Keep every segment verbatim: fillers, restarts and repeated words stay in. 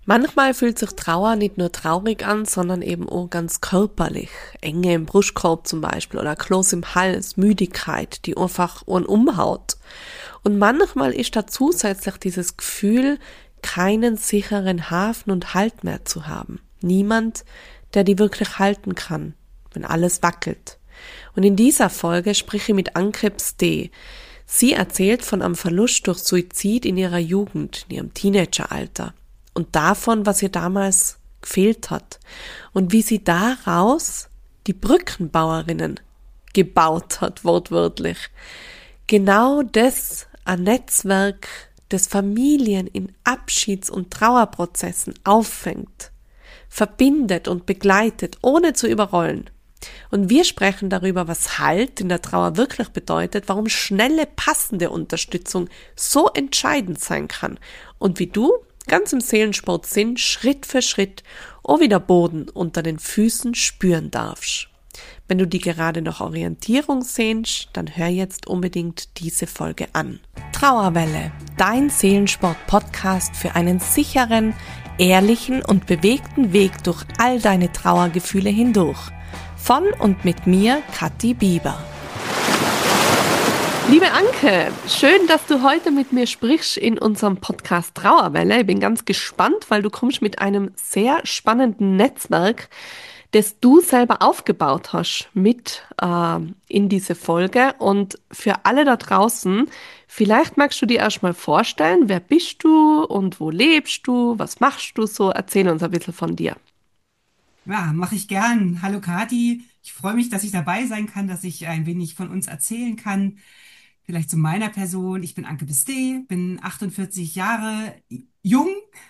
Manchmal fühlt sich Trauer nicht nur traurig an, sondern eben auch ganz körperlich. Enge im Brustkorb zum Beispiel oder Kloß im Hals, Müdigkeit, die einfach einen umhaut. Und manchmal ist da zusätzlich dieses Gefühl, keinen sicheren Hafen und Halt mehr zu haben. Niemand, der die wirklich halten kann, wenn alles wackelt. Und in dieser Folge spreche ich mit Anke Bste. Sie erzählt von einem Verlust durch Suizid in ihrer Jugend, in ihrem Teenageralter. Und davon, was ihr damals gefehlt hat. Und wie sie daraus die Brückenbauerinnen gebaut hat, wortwörtlich. Genau das ein Netzwerk, das Familien in Abschieds- und Trauerprozessen auffängt, verbindet und begleitet, ohne zu überrollen. Und wir sprechen darüber, was Halt in der Trauer wirklich bedeutet, warum schnelle, passende Unterstützung so entscheidend sein kann und wie du ganz im Seelensport Sinn Schritt für Schritt auch wieder Boden unter den Füßen spüren darfst. Wenn du dir gerade noch Orientierung sehnst, dann hör jetzt unbedingt diese Folge an. Trauerwelle, dein Seelensport-Podcast für einen sicheren, ehrlichen und bewegten Weg durch all deine Trauergefühle hindurch. Von und mit mir, Kathi Bieber. Liebe Anke, schön, dass du heute mit mir sprichst in unserem Podcast Trauerwelle. Ich bin ganz gespannt, weil du kommst mit einem sehr spannenden Netzwerk, das du selber aufgebaut hast, mit äh, in diese Folge. Und für alle da draußen, vielleicht magst du dir erstmal vorstellen, wer bist du und wo lebst du, was machst du so? Erzähl uns ein bisschen von dir. Ja, mache ich gern. Hallo Kati. Ich freue mich, dass ich dabei sein kann, dass ich ein wenig von uns erzählen kann. Vielleicht zu meiner Person. Ich bin Anke Beste, bin achtundvierzig Jahre jung,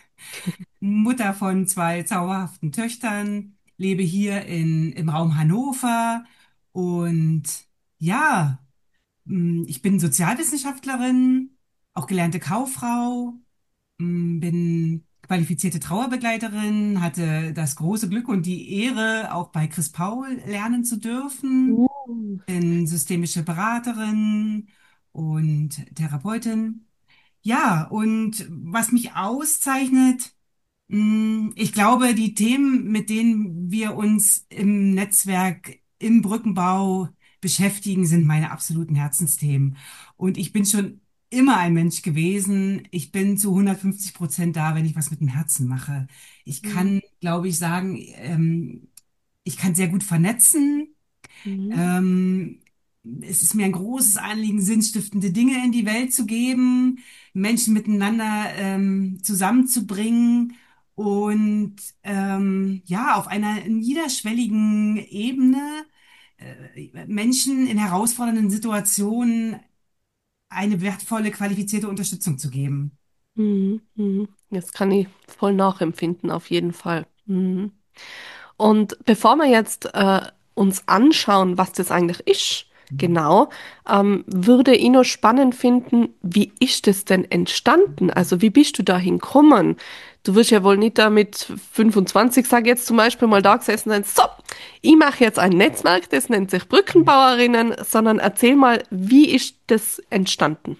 Mutter von zwei zauberhaften Töchtern, lebe hier in, im Raum Hannover und ja, mh, ich bin Sozialwissenschaftlerin, auch gelernte Kauffrau. Mm, Bin qualifizierte Trauerbegleiterin, hatte das große Glück und die Ehre, auch bei Chris Paul lernen zu dürfen. Uh. Bin systemische Beraterin und Therapeutin. Ja, und was mich auszeichnet, mm, ich glaube, die Themen, mit denen wir uns im Netzwerk, im Brückenbau beschäftigen, sind meine absoluten Herzensthemen. Und ich bin schon immer ein Mensch gewesen. Ich bin zu hundertfünfzig Prozent da, wenn ich was mit dem Herzen mache. Ich Mhm. kann, glaube ich, sagen, ähm, ich kann sehr gut vernetzen. Mhm. Ähm, Es ist mir ein großes Anliegen, sinnstiftende Dinge in die Welt zu geben, Menschen miteinander ähm, zusammenzubringen und ähm, ja, auf einer niederschwelligen Ebene äh, Menschen in herausfordernden Situationen eine wertvolle, qualifizierte Unterstützung zu geben. Mhm. Mhm. Das kann ich voll nachempfinden, auf jeden Fall. Mhm. Und bevor wir jetzt äh, uns anschauen, was das eigentlich ist, genau, ähm, würde ich noch spannend finden, wie ist das denn entstanden? Also wie bist du dahin gekommen? Du wirst ja wohl nicht da mit fünfundzwanzig, sag ich jetzt zum Beispiel, mal da gesessen sein, so, ich mache jetzt ein Netzwerk, das nennt sich Brückenbauerinnen, sondern erzähl mal, wie ist das entstanden?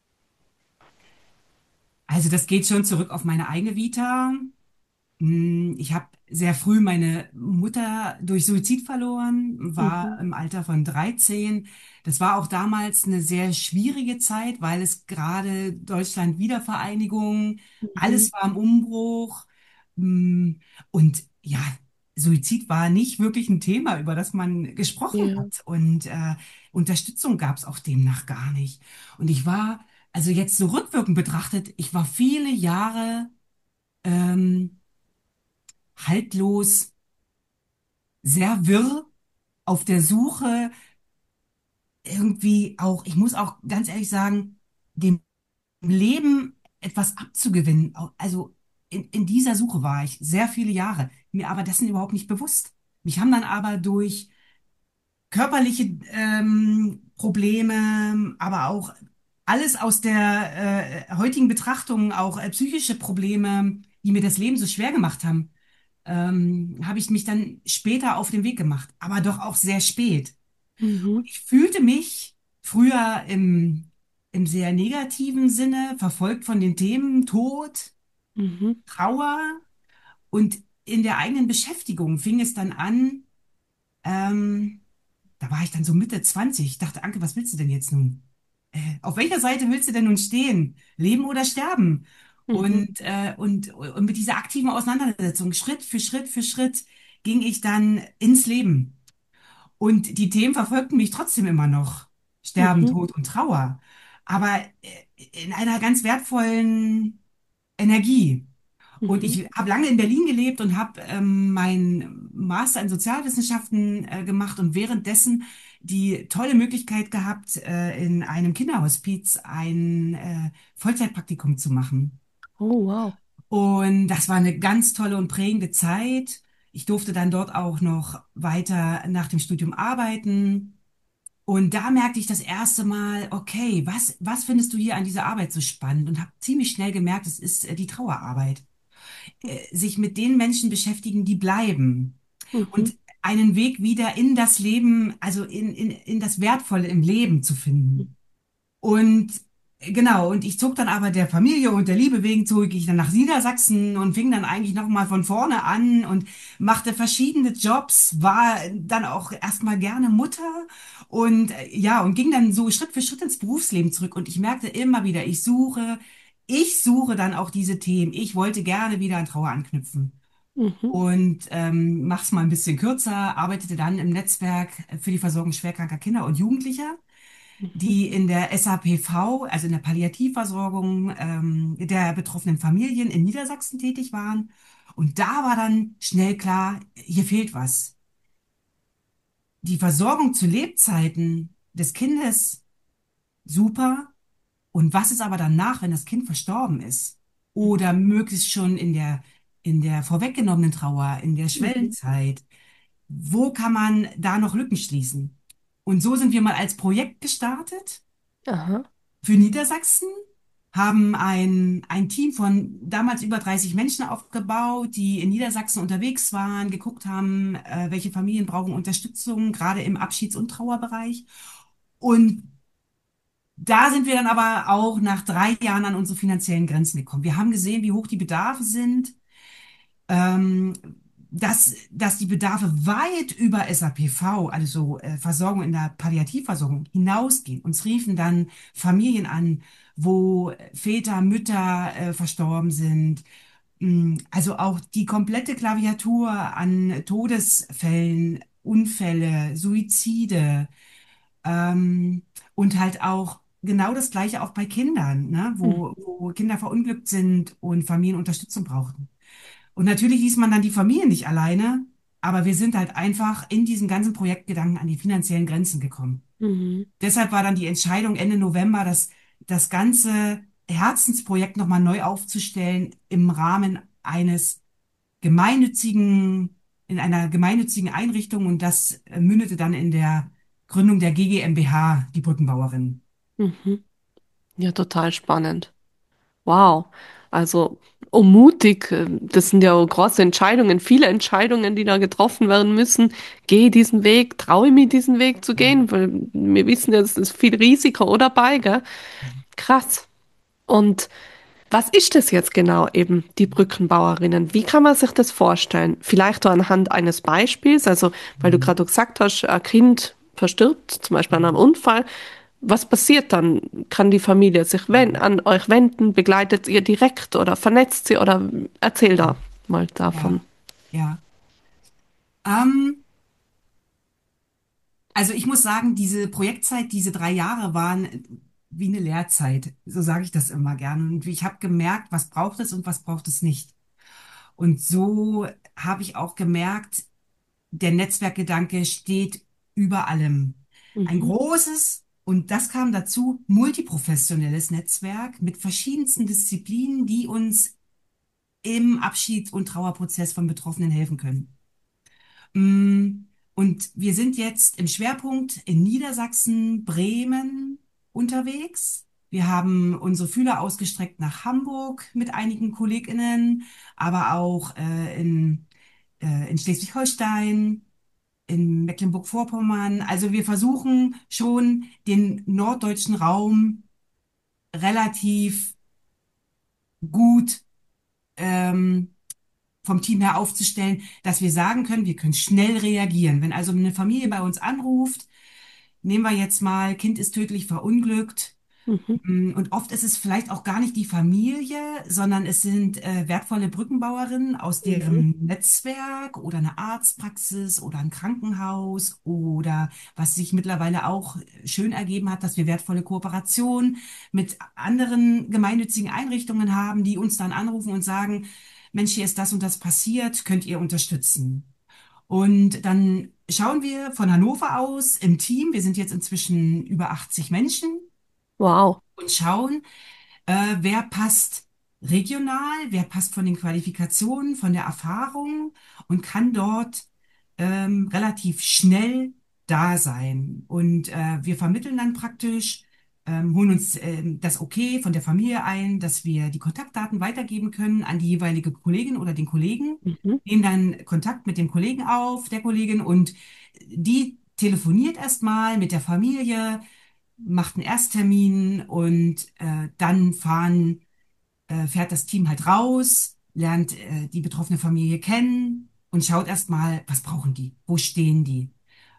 Also das geht schon zurück auf meine eigene Vita. Mm, Ich habe sehr früh meine Mutter durch Suizid verloren, war Mhm. im Alter von dreizehn. Das war auch damals eine sehr schwierige Zeit, weil es gerade Deutschland Wiedervereinigung, Mhm. alles war im Umbruch. Mm, Und ja, Suizid war nicht wirklich ein Thema, über das man gesprochen Ja. hat. Und äh, Unterstützung gab es auch demnach gar nicht. Und ich war, also jetzt so rückwirkend betrachtet, ich war viele Jahre ähm, haltlos, sehr wirr auf der Suche, irgendwie auch, ich muss auch ganz ehrlich sagen, dem Leben etwas abzugewinnen. Au- Also in, in dieser Suche war ich sehr viele Jahre, mir aber dessen überhaupt nicht bewusst. Mich haben dann aber durch körperliche ähm, Probleme, aber auch alles aus der äh, heutigen Betrachtung, auch äh, psychische Probleme, die mir das Leben so schwer gemacht haben, ähm, habe ich mich dann später auf den Weg gemacht, aber doch auch sehr spät. Und Mhm. ich fühlte mich früher im, im sehr negativen Sinne verfolgt von den Themen Tod, Mhm. Trauer. Und in der eigenen Beschäftigung fing es dann an, ähm, da war ich dann so Mitte zwanzig. Ich dachte, Anke, was willst du denn jetzt nun? Äh, auf welcher Seite willst du denn nun stehen? Leben oder sterben? Mhm. Und, äh, und, und mit dieser aktiven Auseinandersetzung, Schritt für Schritt für Schritt, ging ich dann ins Leben. Und die Themen verfolgten mich trotzdem immer noch. Sterben, Mhm. Tod und Trauer. Aber äh, in einer ganz wertvollen Energie. Und Mhm. ich habe lange in Berlin gelebt und habe ähm, meinen Master in Sozialwissenschaften äh, gemacht und währenddessen die tolle Möglichkeit gehabt, äh, in einem Kinderhospiz ein äh, Vollzeitpraktikum zu machen. Oh, wow. Und das war eine ganz tolle und prägende Zeit. Ich durfte dann dort auch noch weiter nach dem Studium arbeiten. Und da merkte ich das erste Mal, okay, was, was findest du hier an dieser Arbeit so spannend? Und habe ziemlich schnell gemerkt, es ist äh, die Trauerarbeit. Äh, sich mit den Menschen beschäftigen, die bleiben. Mhm. Und einen Weg wieder in das Leben, also in, in, in das Wertvolle im Leben zu finden. Und genau, und ich zog dann aber der Familie und der Liebe wegen zog ich dann nach Niedersachsen und fing dann eigentlich nochmal von vorne an und machte verschiedene Jobs, war dann auch erstmal gerne Mutter und äh, ja, und ging dann so Schritt für Schritt ins Berufsleben zurück. Und ich merkte immer wieder, ich suche, ich suche dann auch diese Themen. Ich wollte gerne wieder an Trauer anknüpfen. Mhm. Und ähm, mach's mal ein bisschen kürzer, arbeitete dann im Netzwerk für die Versorgung schwerkranker Kinder und Jugendlicher, Mhm. die in der S A P V, also in der Palliativversorgung ähm, der betroffenen Familien in Niedersachsen tätig waren. Und da war dann schnell klar, hier fehlt was. Die Versorgung zu Lebzeiten des Kindes, super. Und was ist aber danach, wenn das Kind verstorben ist? Oder möglichst schon in der, in der vorweggenommenen Trauer, in der Mhm. Schwellenzeit? Wo kann man da noch Lücken schließen? Und so sind wir mal als Projekt gestartet Aha. für Niedersachsen, haben ein, ein Team von damals über dreißig Menschen aufgebaut, die in Niedersachsen unterwegs waren, geguckt haben, äh, welche Familien brauchen Unterstützung, gerade im Abschieds- und Trauerbereich. Und da sind wir dann aber auch nach drei Jahren an unsere finanziellen Grenzen gekommen. Wir haben gesehen, wie hoch die Bedarfe sind, ähm, dass, dass die Bedarfe weit über S A P V, also äh, Versorgung in der Palliativversorgung, hinausgehen. Uns riefen dann Familien an, wo Väter, Mütter äh, verstorben sind. Mm, Also auch die komplette Klaviatur an Todesfällen, Unfälle, Suizide, ähm, und halt auch genau das Gleiche auch bei Kindern, ne? Wo, Mhm. wo Kinder verunglückt sind und Familien Unterstützung brauchten. Und natürlich ließ man dann die Familie nicht alleine, aber wir sind halt einfach in diesem ganzen Projektgedanken an die finanziellen Grenzen gekommen. Mhm. Deshalb war dann die Entscheidung Ende November, das, das ganze Herzensprojekt nochmal neu aufzustellen im Rahmen eines gemeinnützigen, in einer gemeinnützigen Einrichtung, und das äh, mündete dann in der Gründung der G G M B H, die Brückenbauerin. Mhm. Ja, total spannend. Wow. Also, oh, mutig. äh, Das sind ja auch große Entscheidungen, viele Entscheidungen, die da getroffen werden müssen. Gehe diesen Weg, traue ich mich, diesen Weg zu gehen, weil wir wissen ja, es ist viel Risiko auch dabei, gell? Krass. Und was ist das jetzt genau eben, die Brückenbauerinnen? Wie kann man sich das vorstellen? Vielleicht auch anhand eines Beispiels, also weil du gerade gesagt hast, ein Kind verstirbt, zum Beispiel an einem Unfall. Was passiert dann? Kann die Familie sich wen an euch wenden? Begleitet ihr direkt oder vernetzt sie oder erzähl da mal davon. Ja, ja. Ähm, Also ich muss sagen, diese Projektzeit, diese drei Jahre waren wie eine Lehrzeit. So sage ich das immer gerne. Und ich habe gemerkt, was braucht es und was braucht es nicht. Und so habe ich auch gemerkt, der Netzwerkgedanke steht über allem. Ein Mhm, großes, und das kam dazu, multiprofessionelles Netzwerk mit verschiedensten Disziplinen, die uns im Abschieds- und Trauerprozess von Betroffenen helfen können. Mm, Und wir sind jetzt im Schwerpunkt in Niedersachsen, Bremen unterwegs. Wir haben unsere Fühler ausgestreckt nach Hamburg mit einigen KollegInnen, aber auch äh, in, äh, in Schleswig-Holstein, in Mecklenburg-Vorpommern. Also wir versuchen schon den norddeutschen Raum relativ gut ähm, vom Team her aufzustellen, dass wir sagen können, wir können schnell reagieren. Wenn also eine Familie bei uns anruft, nehmen wir jetzt mal, Kind ist tödlich verunglückt. Mhm. Mm, Und oft ist es vielleicht auch gar nicht die Familie, sondern es sind äh, wertvolle Brückenbauerinnen aus Mhm. deren Netzwerk oder eine Arztpraxis oder ein Krankenhaus oder was sich mittlerweile auch schön ergeben hat, dass wir wertvolle Kooperationen mit anderen gemeinnützigen Einrichtungen haben, die uns dann anrufen und sagen, Mensch, hier ist das und das passiert, könnt ihr unterstützen? Und dann schauen wir von Hannover aus im Team, wir sind jetzt inzwischen über achtzig Menschen, Wow. und schauen, äh, wer passt regional, wer passt von den Qualifikationen, von der Erfahrung und kann dort ähm, relativ schnell da sein. Und äh, wir vermitteln dann praktisch, ähm, holen uns ähm, das Okay von der Familie ein, dass wir die Kontaktdaten weitergeben können an die jeweilige Kollegin oder den Kollegen, Mhm. nehmen dann Kontakt mit dem Kollegen auf, der Kollegin, und die telefoniert erstmal mit der Familie, macht einen Ersttermin und äh, dann fahren, äh, fährt das Team halt raus, lernt äh, die betroffene Familie kennen und schaut erstmal, was brauchen die, wo stehen die,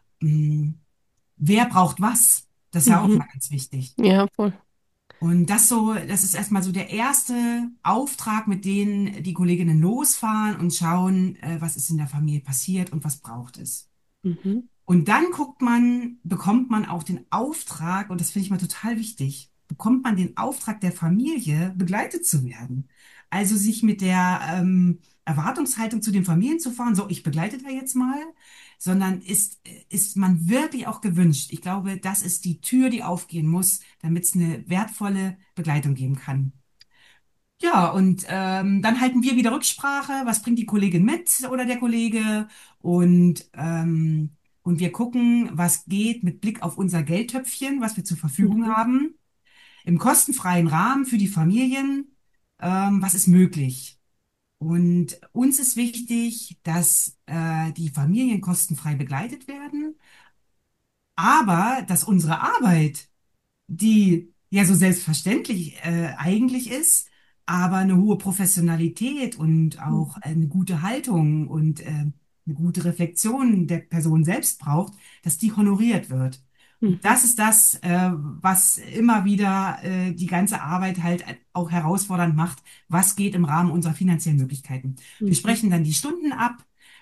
hm, wer braucht was. Das ist ja auch mal Mhm. ganz wichtig. Ja, voll. Und das so, das ist erstmal so der erste Auftrag, mit denen die Kolleginnen losfahren und schauen, äh, was ist in der Familie passiert und was braucht es. Mhm. Und dann guckt man, bekommt man auch den Auftrag, und das finde ich mal total wichtig, bekommt man den Auftrag der Familie, begleitet zu werden. Also sich mit der ähm, Erwartungshaltung zu den Familien zu fahren, so, ich begleite da jetzt mal, sondern ist, ist man wirklich auch gewünscht. Ich glaube, das ist die Tür, die aufgehen muss, damit es eine wertvolle Begleitung geben kann. Ja, und ähm, dann halten wir wieder Rücksprache, was bringt die Kollegin mit oder der Kollege, und, ähm, und wir gucken, was geht mit Blick auf unser Geldtöpfchen, was wir zur Verfügung Mhm. haben, im kostenfreien Rahmen für die Familien, ähm, was ist möglich. Und uns ist wichtig, dass äh, die Familien kostenfrei begleitet werden, aber dass unsere Arbeit, die ja so selbstverständlich äh, eigentlich ist, aber eine hohe Professionalität und auch eine gute Haltung und äh, eine gute Reflexion der Person selbst braucht, dass die honoriert wird. Und Mhm. das ist das, äh, was immer wieder äh, die ganze Arbeit halt auch herausfordernd macht. Was geht im Rahmen unserer finanziellen Möglichkeiten? Wir Mhm. sprechen dann die Stunden ab.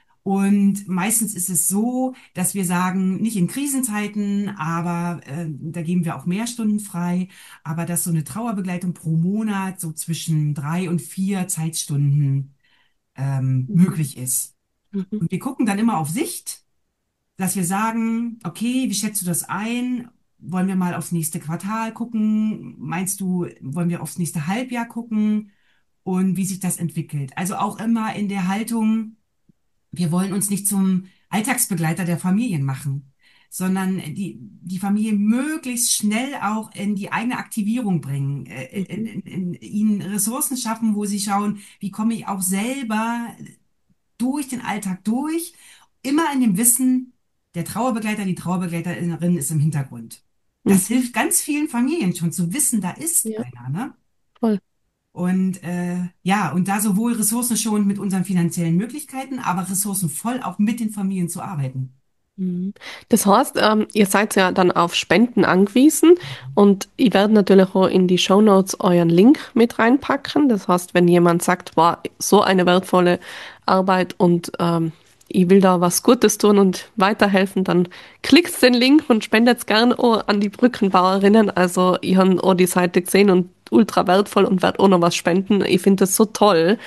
Und meistens ist es so, dass wir sagen, nicht in Krisenzeiten, aber äh, da geben wir auch mehr Stunden frei, aber dass so eine Trauerbegleitung pro Monat so zwischen drei und vier Zeitstunden ähm, Mhm. möglich ist. Mhm. Und wir gucken dann immer auf Sicht, dass wir sagen, okay, wie schätzt du das ein? Wollen wir mal aufs nächste Quartal gucken? Meinst du, wollen wir aufs nächste Halbjahr gucken? Und wie sich das entwickelt? Also auch immer in der Haltung, wir wollen uns nicht zum Alltagsbegleiter der Familien machen, sondern die, die Familie möglichst schnell auch in die eigene Aktivierung bringen, äh, in, Mhm. in, in, ihnen Ressourcen schaffen, wo sie schauen, wie komme ich auch selber durch den Alltag durch, immer in dem Wissen, der Trauerbegleiter, die Trauerbegleiterin ist im Hintergrund. Das Mhm. hilft ganz vielen Familien schon zu wissen, da ist Ja, einer, ne? voll. Und äh, ja, und da sowohl ressourcenschonend mit unseren finanziellen Möglichkeiten, aber ressourcenvoll auch mit den Familien zu arbeiten. Mhm. Das heißt, ähm, ihr seid ja dann auf Spenden angewiesen und ich werde natürlich auch in die Shownotes euren Link mit reinpacken. Das heißt, wenn jemand sagt, war so eine wertvolle Arbeit und ähm, ich will da was Gutes tun und weiterhelfen, dann klickt den Link und spendet gern auch an die Brückenbauerinnen. Also ich habe auch die Seite gesehen und ultra wertvoll und werde auch noch was spenden. Ich finde das so toll.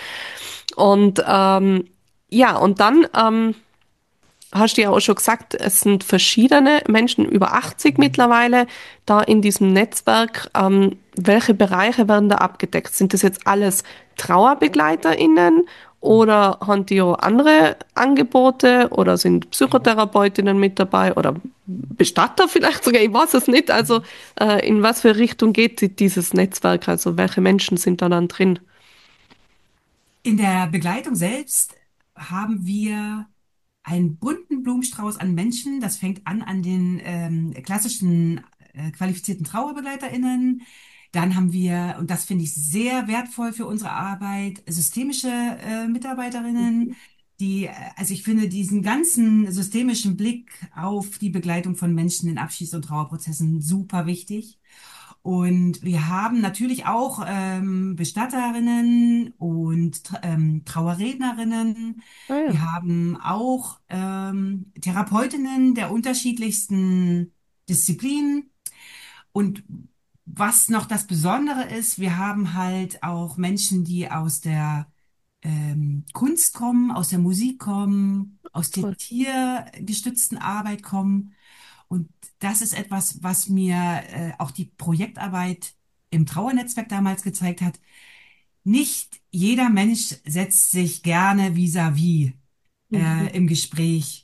Und ähm, ja, und dann ähm, hast du ja auch schon gesagt, es sind verschiedene Menschen, über achtzig mittlerweile, da in diesem Netzwerk. Ähm, welche Bereiche werden da abgedeckt? Sind das jetzt alles TrauerbegleiterInnen oder haben die auch andere Angebote oder sind Psychotherapeutinnen mit dabei oder Bestatter vielleicht sogar? Ich weiß es nicht. Also äh, in was für Richtung geht die- dieses Netzwerk? Also welche Menschen sind da dann drin? In der Begleitung selbst haben wir einen bunten Blumenstrauß an Menschen. Das fängt an an den ähm, klassischen äh, qualifizierten TrauerbegleiterInnen. Dann haben wir, und das finde ich sehr wertvoll für unsere Arbeit, systemische äh, Mitarbeiterinnen, die, äh, also ich finde diesen ganzen systemischen Blick auf die Begleitung von Menschen in Abschieds- und Trauerprozessen super wichtig. Und wir haben natürlich auch ähm, Bestatterinnen und Tra- ähm, Trauerrednerinnen. Ah ja. Wir haben auch ähm, Therapeutinnen der unterschiedlichsten Disziplinen. Und was noch das Besondere ist, wir haben halt auch Menschen, die aus der ähm, Kunst kommen, aus der Musik kommen, aus der Toll. tiergestützten Arbeit kommen. Und das ist etwas, was mir äh, auch die Projektarbeit im Trauernetzwerk damals gezeigt hat. Nicht jeder Mensch setzt sich gerne vis-à-vis Mhm. äh, im Gespräch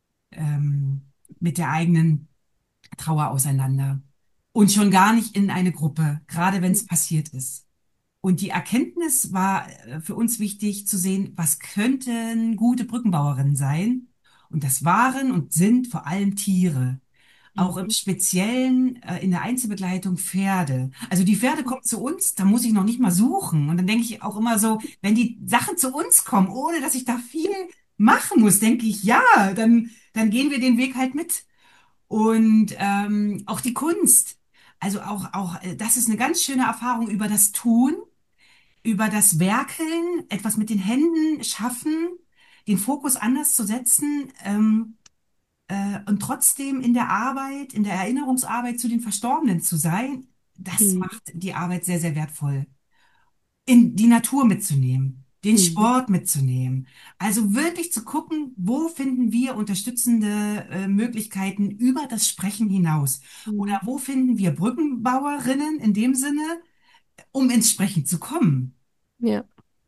ähm, mit der eigenen Trauer auseinander. Und schon gar nicht in eine Gruppe, gerade wenn es passiert ist. Und die Erkenntnis war äh, für uns wichtig zu sehen, was könnten gute Brückenbauerinnen sein? Und das waren und sind vor allem Tiere. Auch im Mhm. Speziellen äh, in der Einzelbegleitung Pferde. Also die Pferde kommen zu uns, da muss ich noch nicht mal suchen. Und dann denke ich auch immer so, wenn die Sachen zu uns kommen, ohne dass ich da viel machen muss, denke ich, ja, dann, dann gehen wir den Weg halt mit. Und ähm, auch die Kunst. Also auch, auch, äh, das ist eine ganz schöne Erfahrung über das Tun, über das Werkeln, etwas mit den Händen schaffen, den Fokus anders zu setzen, ähm, äh, und trotzdem in der Arbeit, in der Erinnerungsarbeit zu den Verstorbenen zu sein. Das Mhm. macht die Arbeit sehr, sehr wertvoll. In die Natur mitzunehmen, den Mhm. Sport mitzunehmen. Also wirklich zu gucken, wo finden wir unterstützende äh, Möglichkeiten über das Sprechen hinaus? Oder Mhm. wo finden wir Brückenbauerinnen in dem Sinne, um ins Sprechen zu kommen? Ja.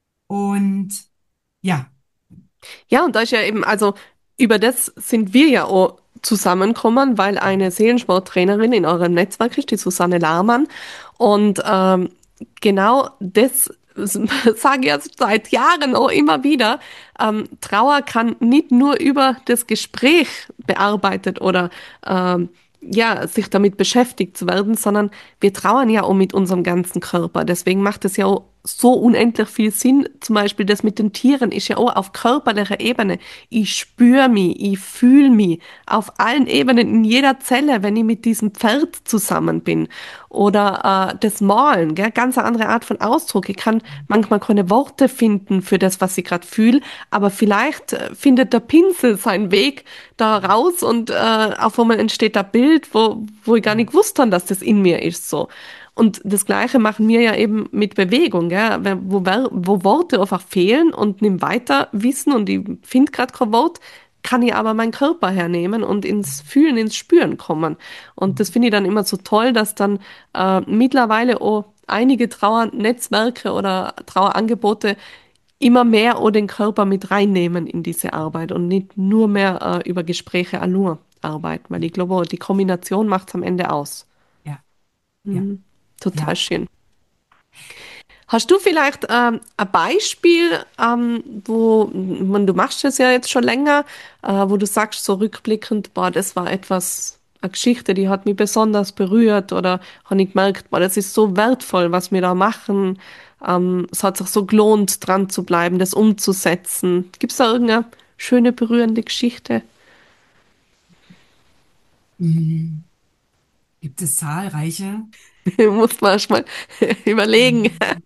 Und ja, Ja, und da ist ja eben, also über das sind wir ja auch zusammengekommen, weil eine Seelensporttrainerin in eurem Netzwerk ist, die Susanne Lahrmann. Und ähm, genau das sage ich jetzt seit Jahren auch immer wieder. Ähm, Trauer kann nicht nur über das Gespräch bearbeitet oder ähm, ja, sich damit beschäftigt zu werden, sondern wir trauern ja auch mit unserem ganzen Körper. Deswegen macht es ja auch so unendlich viel Sinn. Zum Beispiel das mit den Tieren ist ja auch auf körperlicher Ebene. Ich spüre mich, ich fühle mich auf allen Ebenen, in jeder Zelle, wenn ich mit diesem Pferd zusammen bin. Oder äh, das Malen, gell? Ganz eine andere Art von Ausdruck. Ich kann manchmal keine Worte finden für das, was ich gerade fühle, aber vielleicht äh, findet der Pinsel seinen Weg da raus und äh, auf einmal entsteht ein Bild, wo, wo ich gar nicht gewusst habe, dass das in mir ist so. Und das Gleiche machen wir ja eben mit Bewegung, gell? Wenn- Wo, Ver- wo Worte einfach fehlen und nimm weiter Wissen und ich finde gerade kein Wort, kann ich aber meinen Körper hernehmen und ins Fühlen, ins Spüren kommen. Und das finde ich dann immer so toll, dass dann äh, mittlerweile auch einige Trauernetzwerke oder Trauerangebote immer mehr auch den Körper mit reinnehmen in diese Arbeit und nicht nur mehr äh, über Gespräche allur arbeiten, weil ich glaube, die Kombination macht es am Ende aus. ja, ja, Mhm. Total ja. schön. Hast du vielleicht ähm, ein Beispiel, ähm, wo, man, du machst es ja jetzt schon länger, äh, wo du sagst, so rückblickend, boah, das war etwas, eine Geschichte, die hat mich besonders berührt oder habe ich gemerkt, boah, das ist so wertvoll, was wir da machen. Ähm, es hat sich so gelohnt, dran zu bleiben, das umzusetzen. Gibt es da irgendeine schöne, berührende Geschichte? Mhm. Gibt es zahlreiche. Muss man erst mal überlegen. Mhm.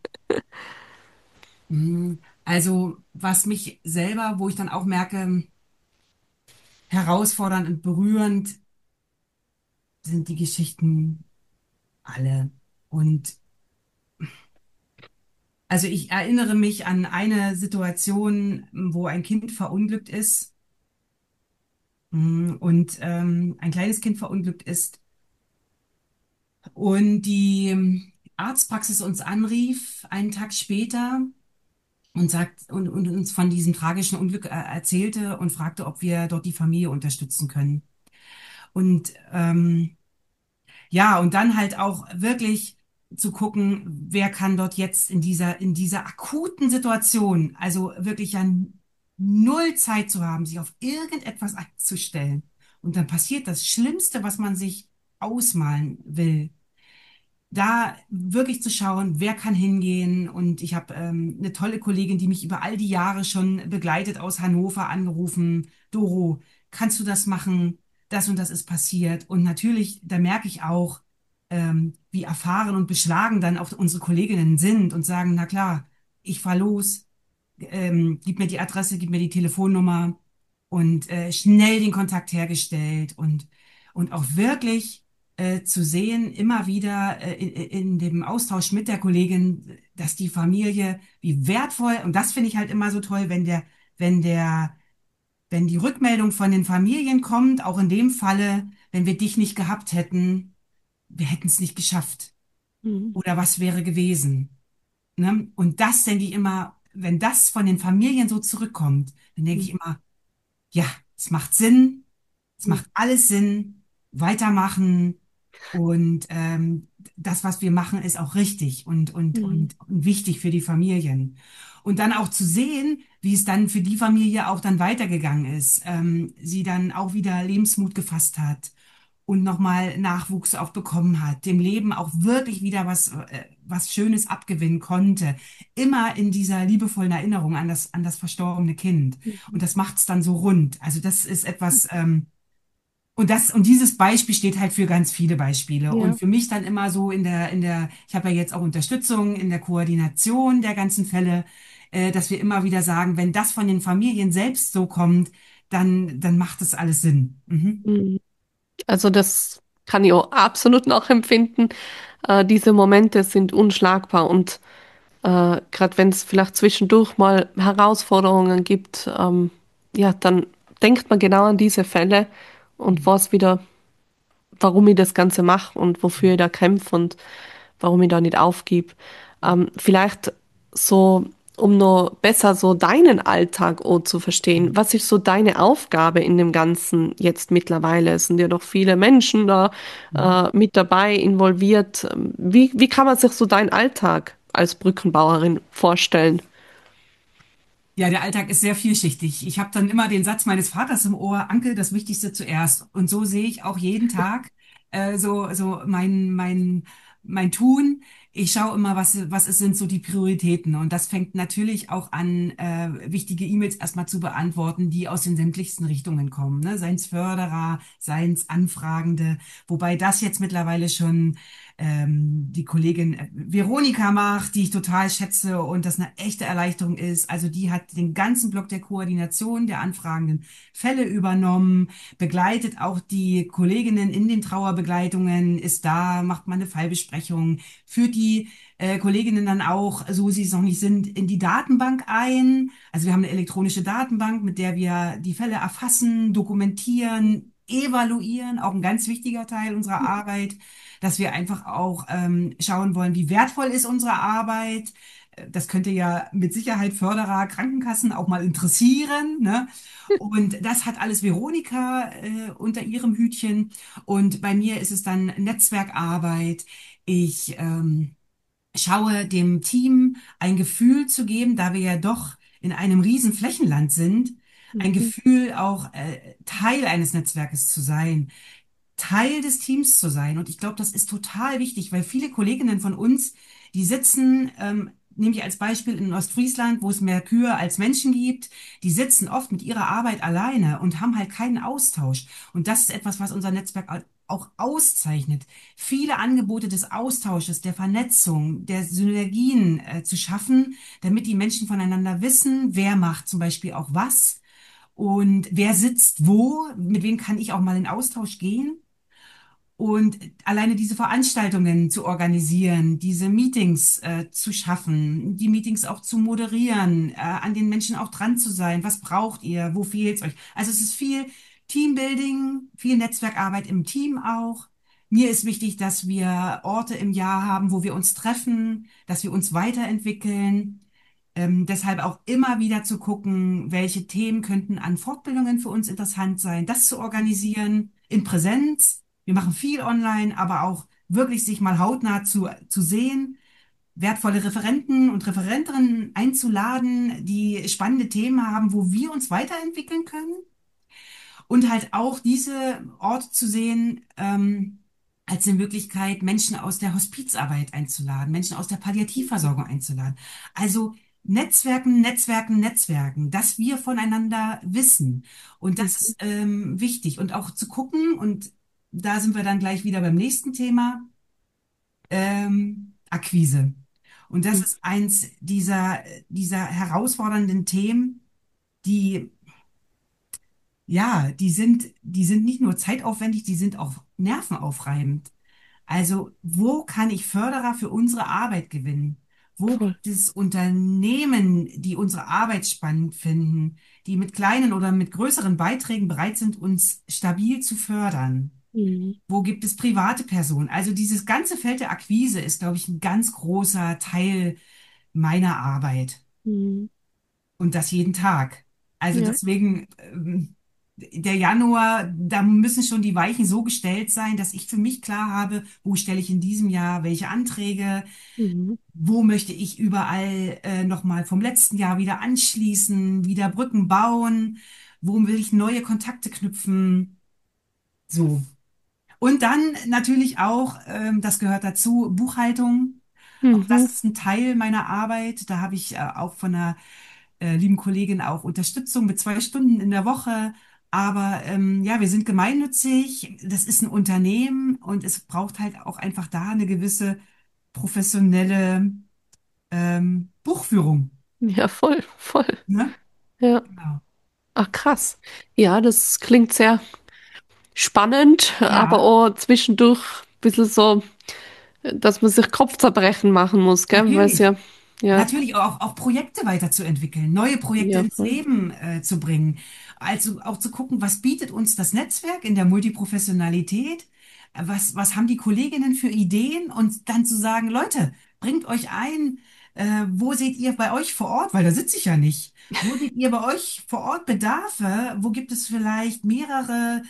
Mhm. Also, was mich selber, wo ich dann auch merke, herausfordernd und berührend sind die Geschichten alle. Und also ich erinnere mich an eine Situation, wo ein Kind verunglückt ist, mm, und ähm, ein kleines Kind verunglückt ist und die ähm, Arztpraxis uns anrief, einen Tag später und sagt und, und uns von diesem tragischen Unglück äh, erzählte und fragte, ob wir dort die Familie unterstützen können. Und ähm, ja, und dann halt auch wirklich zu gucken, wer kann dort jetzt in dieser, in dieser akuten Situation, also wirklich ja null Zeit zu haben, sich auf irgendetwas einzustellen. Und dann passiert das Schlimmste, was man sich ausmalen will. da wirklich zu schauen, wer kann hingehen. Und ich habe ähm, eine tolle Kollegin, die mich über all die Jahre schon begleitet aus Hannover, angerufen. Doro, kannst du das machen? Das und das ist passiert. Und natürlich, da merke ich auch, ähm, wie erfahren und beschlagen dann auch unsere Kolleginnen sind und sagen, na klar, ich fahr los, ähm, gib mir die Adresse, gib mir die Telefonnummer und äh, schnell den Kontakt hergestellt und, und auch wirklich äh, zu sehen, immer wieder äh, in, in dem Austausch mit der Kollegin, dass die Familie, wie wertvoll, und das finde ich halt immer so toll, wenn der, wenn der, wenn die Rückmeldung von den Familien kommt, auch in dem Falle, wenn wir dich nicht gehabt hätten, wir hätten es nicht geschafft. Mhm. Oder was wäre gewesen? Ne? Und das denke ich immer, wenn das von den Familien so zurückkommt, dann denke ich immer, ja, es macht Sinn, es Mhm. macht alles Sinn, weitermachen und ähm, das, was wir machen, ist auch richtig und, und, Mhm. und, und wichtig für die Familien. Und dann auch zu sehen, wie es dann für die Familie auch dann weitergegangen ist, ähm, sie dann auch wieder Lebensmut gefasst hat und nochmal Nachwuchs auch bekommen hat, dem Leben auch wirklich wieder was, äh, was Schönes abgewinnen konnte. Immer in dieser liebevollen Erinnerung an das, an das verstorbene Kind. Mhm. Und das macht es dann so rund. Also das ist etwas, ähm, und das, und dieses Beispiel steht halt für ganz viele Beispiele. Und Ja. für mich dann immer so in der, in der, ich habe ja jetzt auch Unterstützung in der Koordination der ganzen Fälle, äh, dass wir immer wieder sagen, wenn das von den Familien selbst so kommt, dann, dann macht das alles Sinn. Mhm. Mhm. Also das kann ich auch absolut nachempfinden. Äh, diese Momente sind unschlagbar und äh, gerade wenn es vielleicht zwischendurch mal Herausforderungen gibt, ähm, ja, dann denkt man genau an diese Fälle und weiß wieder, warum ich das Ganze mache und wofür ich da kämpfe und warum ich da nicht aufgib. Ähm, vielleicht so, um noch besser so deinen Alltag auch zu verstehen. Was ist so deine Aufgabe in dem Ganzen jetzt mittlerweile? Es sind ja doch viele Menschen da äh, mit dabei, involviert. Wie, wie kann man sich so deinen Alltag als Brückenbauerin vorstellen? Ja, der Alltag ist sehr vielschichtig. Ich habe dann immer den Satz meines Vaters im Ohr, Anke, das Wichtigste zuerst. Und so sehe ich auch jeden Tag äh, so, so mein, mein, mein Tun. Ich schaue immer, was, was es sind so die Prioritäten. Und das fängt natürlich auch an, äh, wichtige E-Mails erstmal zu beantworten, die aus den sämtlichsten Richtungen kommen. Ne? Seien es Förderer, seien es Anfragende. Wobei das jetzt mittlerweile schon ähm, die Kollegin äh, Veronika macht, die ich total schätze und das eine echte Erleichterung ist. Also die hat den ganzen Block der Koordination der anfragenden Fälle übernommen, begleitet auch die Kolleginnen in den Trauerbegleitungen, ist da, macht mal eine Fallbesprechung, führt die äh, Kolleginnen dann auch, so sie es noch nicht sind, in die Datenbank ein. Also wir haben eine elektronische Datenbank, mit der wir die Fälle erfassen, dokumentieren, evaluieren, auch ein ganz wichtiger Teil unserer Arbeit, dass wir einfach auch ähm, schauen wollen, wie wertvoll ist unsere Arbeit. Äh, Das könnte ja mit Sicherheit Förderer, Krankenkassen auch mal interessieren, ne? Und das hat alles Veronika äh, unter ihrem Hütchen. Und bei mir ist es dann Netzwerkarbeit. Ich ähm, schaue dem Team ein Gefühl zu geben, da wir ja doch in einem riesen Flächenland sind, ein Mhm. Gefühl auch äh, Teil eines Netzwerkes zu sein. Teil des Teams zu sein. Und ich glaube, das ist total wichtig, weil viele Kolleginnen von uns, die sitzen, ähm, nehme ich als Beispiel in Ostfriesland, wo es mehr Kühe als Menschen gibt, die sitzen oft mit ihrer Arbeit alleine und haben halt keinen Austausch. Und das ist etwas, was unser Netzwerk au- auch auszeichnet. Viele Angebote des Austausches, der Vernetzung, der Synergien äh, zu schaffen, damit die Menschen voneinander wissen, wer macht zum Beispiel auch was und wer sitzt wo, mit wem kann ich auch mal in Austausch gehen. Und alleine diese Veranstaltungen zu organisieren, diese Meetings äh, zu schaffen, die Meetings auch zu moderieren, äh, an den Menschen auch dran zu sein. Was braucht ihr? Wo fehlt's euch? Also es ist viel Teambuilding, viel Netzwerkarbeit im Team auch. Mir ist wichtig, dass wir Orte im Jahr haben, wo wir uns treffen, dass wir uns weiterentwickeln. Ähm, deshalb auch immer wieder zu gucken, welche Themen könnten an Fortbildungen für uns interessant sein, das zu organisieren in Präsenz. Wir machen viel online, aber auch wirklich sich mal hautnah zu, zu sehen, wertvolle Referenten und Referentinnen einzuladen, die spannende Themen haben, wo wir uns weiterentwickeln können und halt auch diese Orte zu sehen, ähm, als eine Möglichkeit, Menschen aus der Hospizarbeit einzuladen, Menschen aus der Palliativversorgung einzuladen. Also Netzwerken, Netzwerken, Netzwerken, dass wir voneinander wissen. Und das Mhm. ist ähm, wichtig. Und auch zu gucken, und da sind wir dann gleich wieder beim nächsten Thema, ähm, Akquise. Und das Mhm. ist eins dieser, dieser herausfordernden Themen, die, ja, die sind, die sind nicht nur zeitaufwendig, die sind auch nervenaufreibend. Also, wo kann ich Förderer für unsere Arbeit gewinnen? Wo Voll. gibt es Unternehmen, die unsere Arbeit spannend finden, die mit kleinen oder mit größeren Beiträgen bereit sind, uns stabil zu fördern? Mhm. Wo gibt es private Personen? Also dieses ganze Feld der Akquise ist, glaube ich, ein ganz großer Teil meiner Arbeit. Mhm. Und das jeden Tag. Also Ja. deswegen, ähm, der Januar, da müssen schon die Weichen so gestellt sein, dass ich für mich klar habe, wo stelle ich in diesem Jahr welche Anträge, Mhm. wo möchte ich überall äh, nochmal vom letzten Jahr wieder anschließen, wieder Brücken bauen, wo will ich neue Kontakte knüpfen. So. Und dann natürlich auch, ähm, das gehört dazu, Buchhaltung. Auch das Mhm. ist ein Teil meiner Arbeit. Da habe ich äh, auch von einer äh, lieben Kollegin auch Unterstützung mit zwei Stunden in der Woche. Aber ähm, ja, wir sind gemeinnützig. Das ist ein Unternehmen und es braucht halt auch einfach da eine gewisse professionelle ähm, Buchführung. Ja, voll, voll. Ne? Ja. Genau. Ach, krass. Ja, das klingt sehr spannend, aber Ja, auch zwischendurch ein bisschen so, dass man sich Kopfzerbrechen machen muss, gell? Weil es natürlich. ja, ja, Natürlich auch, auch Projekte weiterzuentwickeln, neue Projekte ja, ins voll. Leben äh, zu bringen. Also auch zu gucken, was bietet uns das Netzwerk in der Multiprofessionalität? Äh, Was, was haben die Kolleginnen für Ideen? Und dann zu sagen, Leute, bringt euch ein, äh, wo seht ihr bei euch vor Ort? Weil da sitze ich ja nicht. Wo seht ihr bei euch vor Ort Bedarfe? Wo gibt es vielleicht mehrere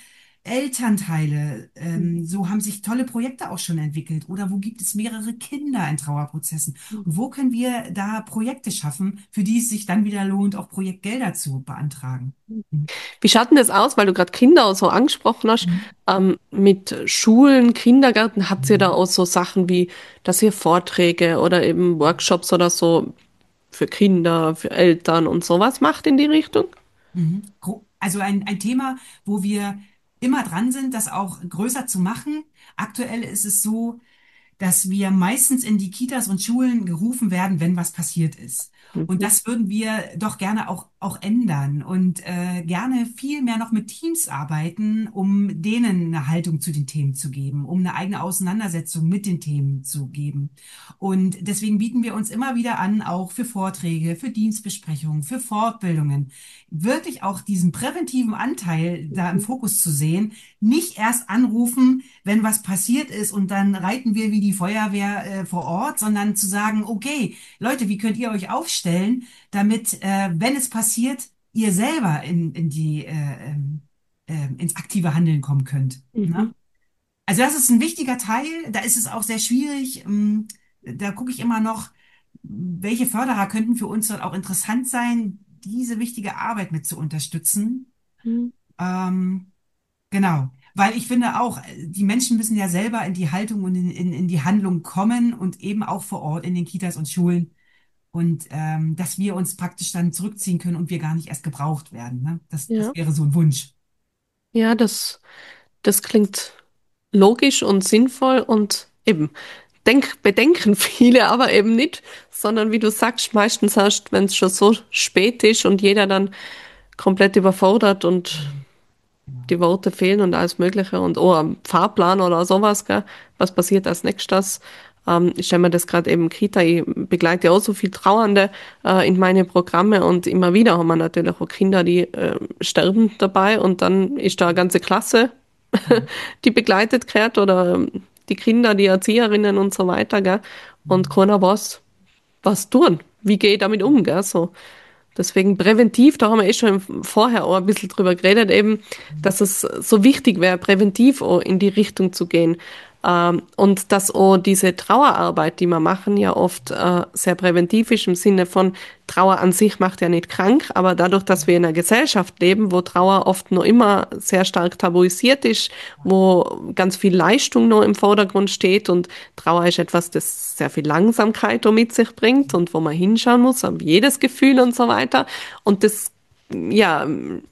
Elternteile? Mhm. Ähm, so haben sich tolle Projekte auch schon entwickelt. Oder wo gibt es mehrere Kinder in Trauerprozessen? Und wo können wir da Projekte schaffen, für die es sich dann wieder lohnt, auch Projektgelder zu beantragen? Mhm. Wie schaut denn das aus, weil du gerade Kinder so angesprochen hast? Mhm. Ähm, mit Schulen, Kindergärten, habt ihr da Mhm. auch so Sachen wie, dass ihr Vorträge oder eben Workshops oder so für Kinder, für Eltern und sowas macht in die Richtung? Mhm. Gro- Also ein, ein Thema, wo wir immer dran sind, das auch größer zu machen. Aktuell ist es so, dass wir meistens in die Kitas und Schulen gerufen werden, wenn was passiert ist. Und Mhm. das würden wir doch gerne auch, auch ändern und äh, gerne viel mehr noch mit Teams arbeiten, um denen eine Haltung zu den Themen zu geben, um eine eigene Auseinandersetzung mit den Themen zu geben. Und deswegen bieten wir uns immer wieder an, auch für Vorträge, für Dienstbesprechungen, für Fortbildungen, wirklich auch diesen präventiven Anteil da im Fokus zu sehen, nicht erst anrufen, wenn was passiert ist und dann reiten wir wie die Feuerwehr äh, vor Ort, sondern zu sagen, okay, Leute, wie könnt ihr euch aufstellen, damit, äh, wenn es passiert, ihr selber in, in die, äh, ähm, ähm, ins aktive Handeln kommen könnt. Ne? Mhm. Also das ist ein wichtiger Teil. Da ist es auch sehr schwierig. ähm, Da gucke ich immer noch, welche Förderer könnten für uns dort auch interessant sein, diese wichtige Arbeit mit zu unterstützen. Mhm. Ähm, Genau, weil ich finde auch, äh, die Menschen müssen ja selber in die Haltung und in, in, in die Handlung kommen und eben auch vor Ort in den Kitas und Schulen und ähm, dass wir uns praktisch dann zurückziehen können und wir gar nicht erst gebraucht werden. Ne? Das, das Ja, wäre so ein Wunsch. ja, das, das klingt logisch und sinnvoll und eben denk, bedenken viele aber eben nicht, sondern wie du sagst, meistens erst, wenn es schon so spät ist und jeder dann komplett überfordert und Mhm. Genau. die Worte fehlen und alles Mögliche und oh, am Fahrplan oder sowas, gell? Was passiert als nächstes? Ähm, ich stelle mir das gerade eben Kita, ich begleite ja auch so viel Trauernde äh, in meine Programme und immer wieder haben wir natürlich auch Kinder, die äh, sterben dabei und dann ist da eine ganze Klasse, Mhm. die begleitet gehört oder ähm, die Kinder, die Erzieherinnen und so weiter, gell? Und Mhm. keiner weiß, was tun. Wie gehe ich damit um, gell? So. Deswegen präventiv, da haben wir eh schon vorher auch ein bisschen drüber geredet, eben, dass es so wichtig wäre, präventiv auch in die Richtung zu gehen. Ähm, und dass auch diese Trauerarbeit, die wir machen, ja oft äh, sehr präventiv ist im Sinne von Trauer an sich macht ja nicht krank, aber dadurch, dass wir in einer Gesellschaft leben, wo Trauer oft noch immer sehr stark tabuisiert ist, wo ganz viel Leistung noch im Vordergrund steht und Trauer ist etwas, das sehr viel Langsamkeit auch mit sich bringt und wo man hinschauen muss, auf jedes Gefühl und so weiter. Und das, ja,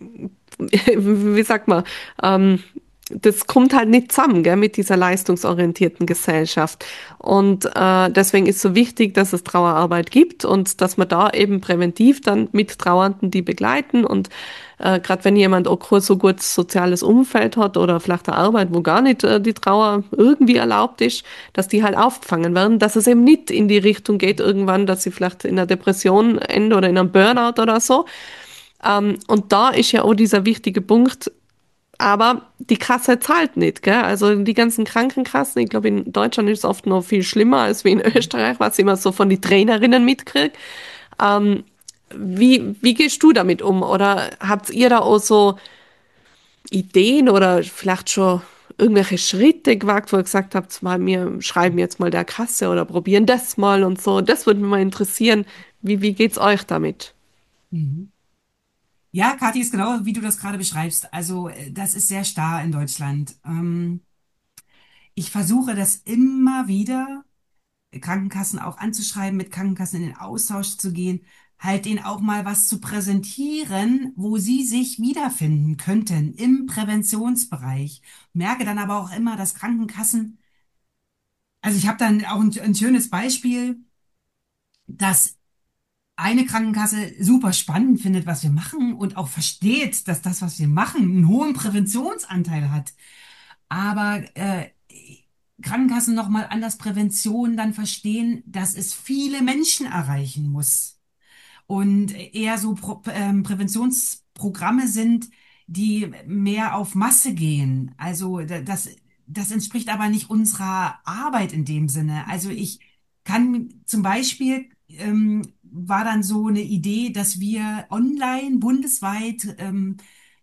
wie sagt man, ähm, das kommt halt nicht zusammen, gell, mit dieser leistungsorientierten Gesellschaft. Und äh, deswegen ist so wichtig, dass es Trauerarbeit gibt und dass man da eben präventiv dann mit Trauernden die begleiten. Und äh, gerade wenn jemand auch kein so gutes soziales Umfeld hat oder vielleicht eine Arbeit, wo gar nicht äh, die Trauer irgendwie erlaubt ist, dass die halt aufgefangen werden, dass es eben nicht in die Richtung geht irgendwann, dass sie vielleicht in einer Depression enden oder in einem Burnout oder so. Ähm, und da ist ja auch dieser wichtige Punkt, aber die Kasse zahlt nicht, gell? Also die ganzen Krankenkassen, ich glaube, in Deutschland ist es oft noch viel schlimmer als wie in Österreich, was ich immer so von den Trainerinnen mitkriege. Ähm, wie, wie gehst du damit um? Oder habt ihr da auch so Ideen oder vielleicht schon irgendwelche Schritte gewagt, wo ihr gesagt habt, mal, wir schreiben jetzt mal der Kasse oder probieren das mal und so? Das würde mich mal interessieren. Wie, wie geht's euch damit? Mhm. Ja, Kathi, ist genau, wie du das gerade beschreibst. Also, äh, das ist sehr starr in Deutschland. Ähm, ich versuche das immer wieder, Krankenkassen auch anzuschreiben, mit Krankenkassen in den Austausch zu gehen, halt denen auch mal was zu präsentieren, wo sie sich wiederfinden könnten im Präventionsbereich. Merke dann aber auch immer, dass Krankenkassen, also ich habe dann auch ein, ein schönes Beispiel, dass eine Krankenkasse super spannend findet, was wir machen und auch versteht, dass das, was wir machen, einen hohen Präventionsanteil hat. Aber äh, Krankenkassen nochmal anders Prävention dann verstehen, dass es viele Menschen erreichen muss und eher so Pro ähm, Präventionsprogramme sind, die mehr auf Masse gehen. Also da- das, das entspricht aber nicht unserer Arbeit in dem Sinne. Also ich kann zum Beispiel, ähm, war dann so eine Idee, dass wir online bundesweit ähm,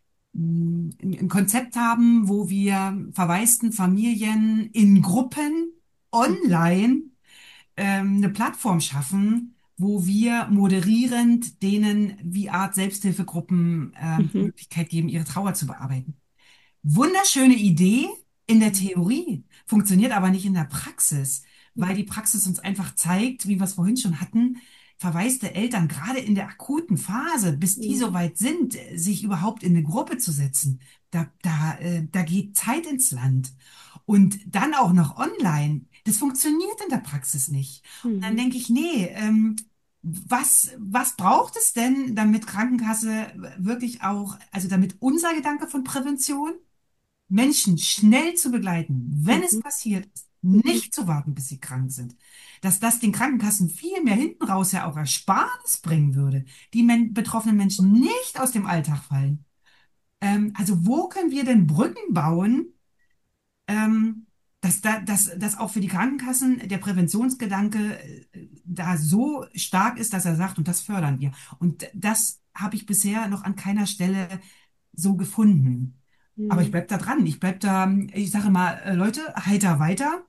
ein ein Konzept haben, wo wir verwaisten Familien in Gruppen Mhm. online ähm, eine Plattform schaffen, wo wir moderierend denen wie Art Selbsthilfegruppen ähm, die Mhm. Möglichkeit geben, ihre Trauer zu bearbeiten. Wunderschöne Idee in der Theorie, funktioniert aber nicht in der Praxis, weil die Praxis uns einfach zeigt, wie wir es vorhin schon hatten, verwaiste Eltern gerade in der akuten Phase, bis die so Mhm. weit sind, sich überhaupt in eine Gruppe zu setzen, da, da, äh, da geht Zeit ins Land. Und dann auch noch online. Das funktioniert in der Praxis nicht. Und dann Mhm. denke ich, nee, ähm, was, was braucht es denn, damit Krankenkasse wirklich auch, also damit unser Gedanke von Prävention, Menschen schnell zu begleiten, wenn es Mhm. passiert ist, Mhm. nicht zu warten, bis sie krank sind, dass das den Krankenkassen viel mehr hinten raus ja auch Ersparnis bringen würde, die men betroffenen Menschen nicht aus dem Alltag fallen. Ähm, also wo können wir denn Brücken bauen, ähm, dass, da, dass, dass auch für die Krankenkassen der Präventionsgedanke äh, da so stark ist, dass er sagt, und das fördern wir. Und das habe ich bisher noch an keiner Stelle so gefunden. Aber ich Mhm. bleib da dran. Ich bleib da, ich sage mal, äh, Leute, heiter weiter,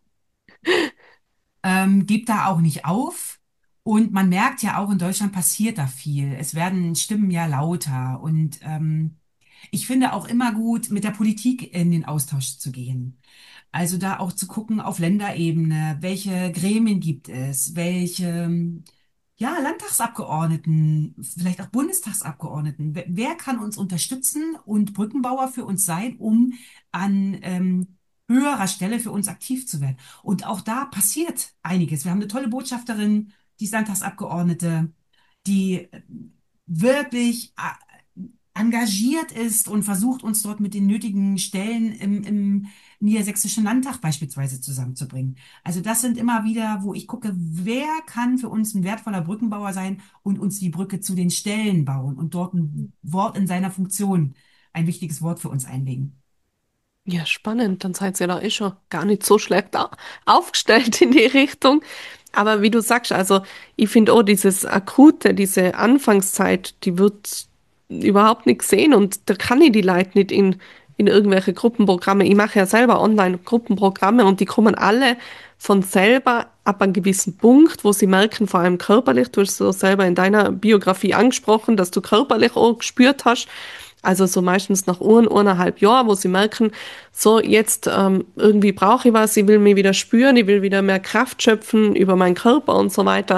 ähm, gebt da auch nicht auf. Und man merkt ja auch, in Deutschland passiert da viel. Es werden Stimmen ja lauter. Und ähm, ich finde auch immer gut, mit der Politik in den Austausch zu gehen. Also da auch zu gucken auf Länderebene, welche Gremien gibt es, welche, ja, Landtagsabgeordneten, vielleicht auch Bundestagsabgeordneten. Wer, wer kann uns unterstützen und Brückenbauer für uns sein, um an ähm, höherer Stelle für uns aktiv zu werden? Und auch da passiert einiges. Wir haben eine tolle Botschafterin, die ist Landtagsabgeordnete, die äh, wirklich äh, engagiert ist und versucht, uns dort mit den nötigen Stellen im, im Niedersächsischen Landtag beispielsweise zusammenzubringen. Also das sind immer wieder, wo ich gucke, wer kann für uns ein wertvoller Brückenbauer sein und uns die Brücke zu den Stellen bauen und dort ein Wort in seiner Funktion, ein wichtiges Wort für uns einlegen. Ja, spannend. Dann seid ihr da eh schon gar nicht so schlecht au- aufgestellt in die Richtung. Aber wie du sagst, also ich finde auch dieses Akute, diese Anfangszeit, die wird überhaupt nicht gesehen und da kann ich die Leute nicht in in irgendwelche Gruppenprogramme. Ich mache ja selber Online-Gruppenprogramme und die kommen alle von selber ab einem gewissen Punkt, wo sie merken, vor allem körperlich, du hast es so selber in deiner Biografie angesprochen, dass du körperlich auch gespürt hast, also so meistens nach ein, eineinhalb Jahren, wo sie merken, so jetzt ähm, irgendwie brauche ich was, ich will mich wieder spüren, ich will wieder mehr Kraft schöpfen über meinen Körper und so weiter.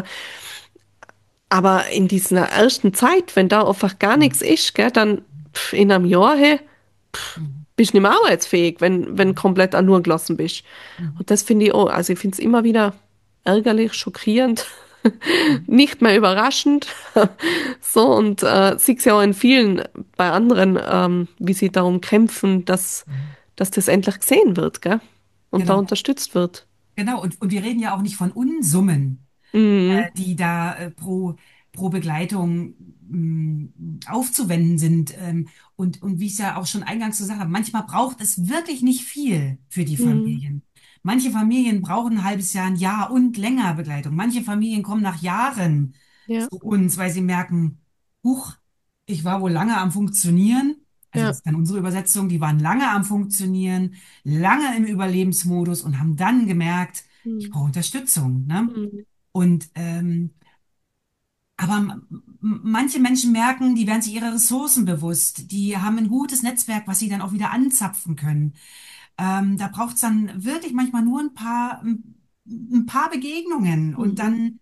Aber in dieser ersten Zeit, wenn da einfach gar nichts ist, gell, dann pff, in einem Jahr, hey, Mhm. bist du nicht mehr arbeitsfähig, wenn, wenn komplett an nur gelassen bist. Mhm. Und das finde ich auch, also ich finde es immer wieder ärgerlich, schockierend, Mhm. nicht mehr überraschend. So, und äh, siehst ja auch in vielen, bei anderen, ähm, wie sie darum kämpfen, dass, Mhm. dass das endlich gesehen wird, gell? Und da Genau, unterstützt wird. genau. Und, und wir reden ja auch nicht von Unsummen, Mhm. äh, die da äh, pro, pro Begleitung mh, aufzuwenden sind. Ähm, und, und wie ich es ja auch schon eingangs gesagt habe, manchmal braucht es wirklich nicht viel für die Mhm. Familien. Manche Familien brauchen ein halbes Jahr, ein Jahr und länger Begleitung. Manche Familien kommen nach Jahren Ja, zu uns, weil sie merken, huch, ich war wohl lange am Funktionieren. Also das ja. ist dann unsere Übersetzung. Die waren lange am Funktionieren, lange im Überlebensmodus und haben dann gemerkt, ich Mhm. brauche Unterstützung, ne? Mhm. Und ähm, aber m- m- manche Menschen merken, die werden sich ihrer Ressourcen bewusst. Die haben ein gutes Netzwerk, was sie dann auch wieder anzapfen können. Ähm, da braucht es dann wirklich manchmal nur ein paar, ein ein paar Begegnungen und Mhm. dann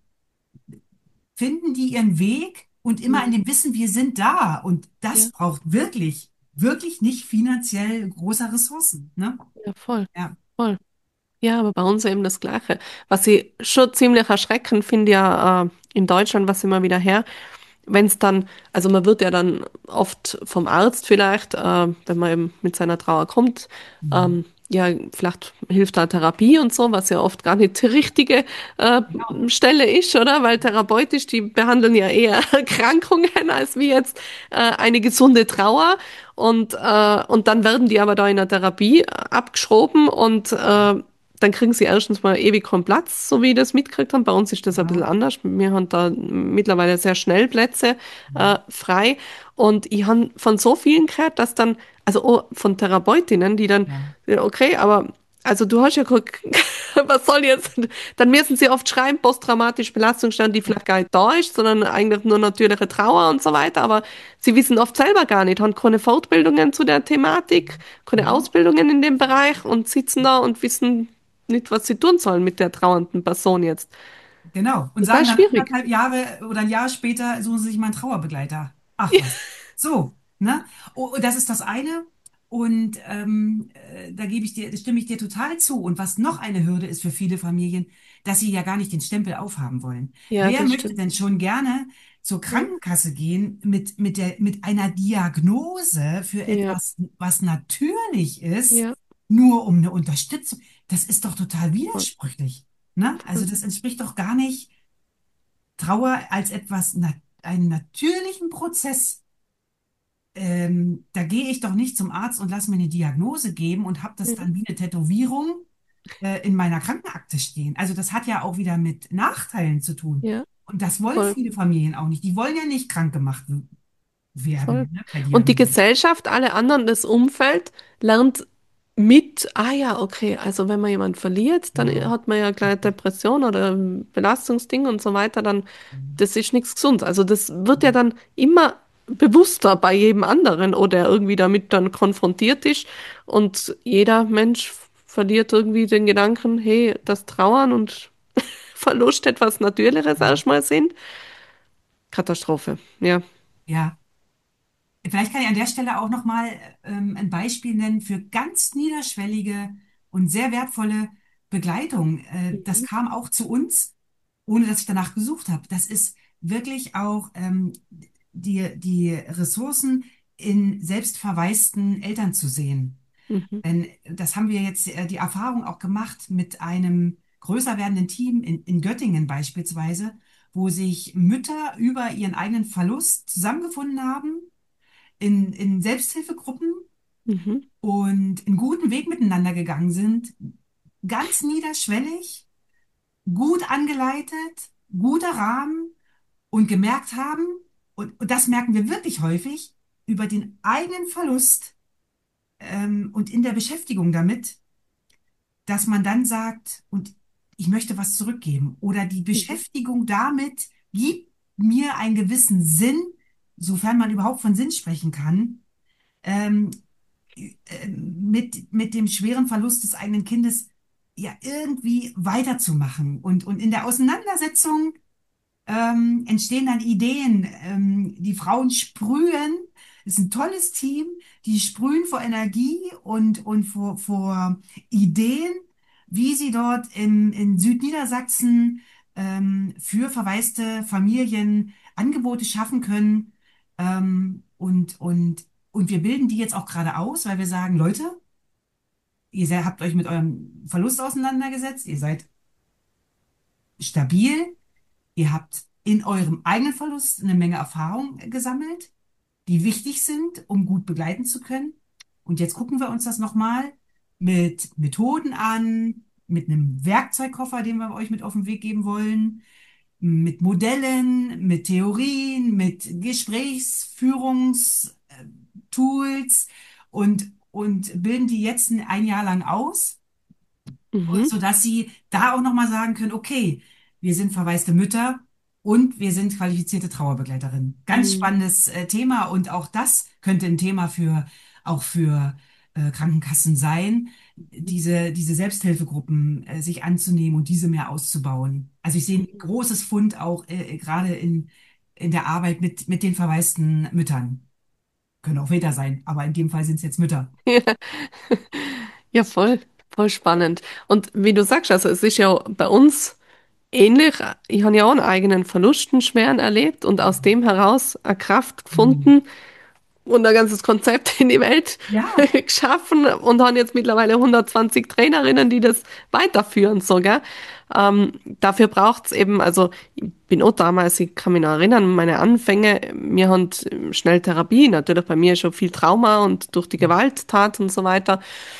finden die ihren Weg und immer in Mhm. dem Wissen, wir sind da. Und das Ja, braucht wirklich, wirklich nicht finanziell großer Ressourcen, ne? ja, voll, Ja. voll. Ja, aber bei uns eben das Gleiche. Was ich schon ziemlich erschreckend finde, ja, äh, in Deutschland, was immer wieder her, wenn es dann, also man wird ja dann oft vom Arzt vielleicht, äh, wenn man eben mit seiner Trauer kommt, Mhm. ähm, ja, vielleicht hilft da Therapie und so, was ja oft gar nicht die richtige äh, Genau. Stelle ist, oder? Weil therapeutisch, die behandeln ja eher Erkrankungen als wie jetzt äh, eine gesunde Trauer. Und, äh, und dann werden die aber da in der Therapie abgeschoben und äh, dann kriegen sie erstens mal ewig keinen Platz, so wie ich das mitgekriegt haben. Bei uns ist das ein bisschen Genau. anders. Wir haben da mittlerweile sehr schnell Plätze äh, frei. Und ich habe von so vielen gehört, dass dann, also auch von Therapeutinnen, die dann, Ja. ja, okay, aber also du hast ja geguckt, was soll jetzt? Dann müssen sie oft schreiben, posttraumatische Belastungsstörung, die vielleicht gar nicht da ist, sondern eigentlich nur natürliche Trauer und so weiter. Aber sie wissen oft selber gar nicht, haben keine Fortbildungen zu der Thematik, keine Mhm. Ausbildungen in dem Bereich und sitzen da und wissen nicht, was sie tun sollen mit der trauernden Person jetzt. Genau. Und Total sagen dann schwierig. anderthalb Jahre oder ein Jahr später, suchen Sie sich mal einen Trauerbegleiter. Ach was. So, ne? Oh, und das ist das eine. Und ähm, äh, da gebe ich dir, stimme ich dir total zu. Und was noch eine Hürde ist für viele Familien, dass sie ja gar nicht den Stempel aufhaben wollen. Ja, Wer das möchte stimmt. denn schon gerne zur Ja, Krankenkasse gehen mit, mit der, mit einer Diagnose für ja, etwas, was natürlich ist, ja, nur um eine Unterstützung? Das ist doch total voll, widersprüchlich. Ne? Also voll. das entspricht doch gar nicht Trauer als etwas, na, einen natürlichen Prozess. Ähm, da gehe ich doch nicht zum Arzt und lasse mir eine Diagnose geben und habe das Ja, dann wie eine Tätowierung äh, in meiner Krankenakte stehen. Also das hat ja auch wieder mit Nachteilen zu tun. ja, Und das wollen voll. viele Familien auch nicht. Die wollen ja nicht krank gemacht w- Voll. werden, ne, per Und die Diagnose. Gesellschaft, alle anderen, das Umfeld lernt mit, ah ja, okay, also wenn man jemanden verliert, dann Genau. hat man ja gleich Depression oder ein Belastungsding und so weiter, dann das ist nichts gesund. Also das wird ja dann immer bewusster bei jedem anderen oder irgendwie damit dann konfrontiert ist und jeder Mensch verliert irgendwie den Gedanken, hey, das Trauern und Verlust etwas Natürliches erstmal sind. Katastrophe, ja. Ja. Vielleicht kann ich an der Stelle auch noch mal ähm, ein Beispiel nennen für ganz niederschwellige und sehr wertvolle Begleitung. Äh, das Mhm. kam auch zu uns, ohne dass ich danach gesucht habe. Das ist wirklich auch ähm, die, die Ressourcen in selbstverwaisten Eltern zu sehen. Mhm. Denn das haben wir jetzt äh, die Erfahrung auch gemacht mit einem größer werdenden Team in, in Göttingen beispielsweise, wo sich Mütter über ihren eigenen Verlust zusammengefunden haben in, in Selbsthilfegruppen Mhm. und einen guten Weg miteinander gegangen sind, ganz niederschwellig, gut angeleitet, guter Rahmen und gemerkt haben, und, und das merken wir wirklich häufig, über den eigenen Verlust ähm, und in der Beschäftigung damit, dass man dann sagt, und ich möchte was zurückgeben. Oder die Mhm. Beschäftigung damit gibt mir einen gewissen Sinn, sofern man überhaupt von Sinn sprechen kann, ähm, äh, mit, mit dem schweren Verlust des eigenen Kindes ja irgendwie weiterzumachen. Und, und in der Auseinandersetzung ähm, entstehen dann Ideen. Ähm, die Frauen sprühen, es ist ein tolles Team, die sprühen vor Energie und, und vor, vor Ideen, wie sie dort im, in Südniedersachsen ähm, für verwaiste Familien Angebote schaffen können. Ähm, und, und, und wir bilden die jetzt auch gerade aus, weil wir sagen, Leute, ihr se- habt euch mit eurem Verlust auseinandergesetzt, ihr seid stabil. Ihr habt in eurem eigenen Verlust eine Menge Erfahrung gesammelt, die wichtig sind, um gut begleiten zu können. Und jetzt gucken wir uns das nochmal mit Methoden an, mit einem Werkzeugkoffer, den wir euch mit auf den Weg geben wollen, mit Modellen, mit Theorien, mit Gesprächsführungstools und, und bilden die jetzt ein ein Jahr lang aus, Mhm. sodass sie da auch nochmal sagen können, okay, wir sind verwaiste Mütter und wir sind qualifizierte Trauerbegleiterinnen. Ganz Mhm. spannendes äh, Thema und auch das könnte ein Thema für auch für äh, Krankenkassen sein, diese, diese Selbsthilfegruppen äh, sich anzunehmen und diese mehr auszubauen. Also ich sehe ein großes Fund auch äh, gerade in, in der Arbeit mit, mit den verwaisten Müttern. Können auch Väter sein, aber in dem Fall sind es jetzt Mütter. Ja, voll, voll spannend. Und wie du sagst, also es ist ja bei uns ähnlich. Ich habe ja auch einen eigenen Verlust, einen schweren erlebt und aus dem heraus eine Kraft Mhm. gefunden und ein ganzes Konzept in die Welt Ja, geschaffen und haben jetzt mittlerweile hundertzwanzig Trainerinnen, die das weiterführen sogar. Ähm, dafür braucht's eben, also ich bin auch damals, ich kann mich noch erinnern, meine Anfänge, wir haben schnell Therapie, natürlich bei mir schon viel Trauma und durch die Gewalttat und so weiter.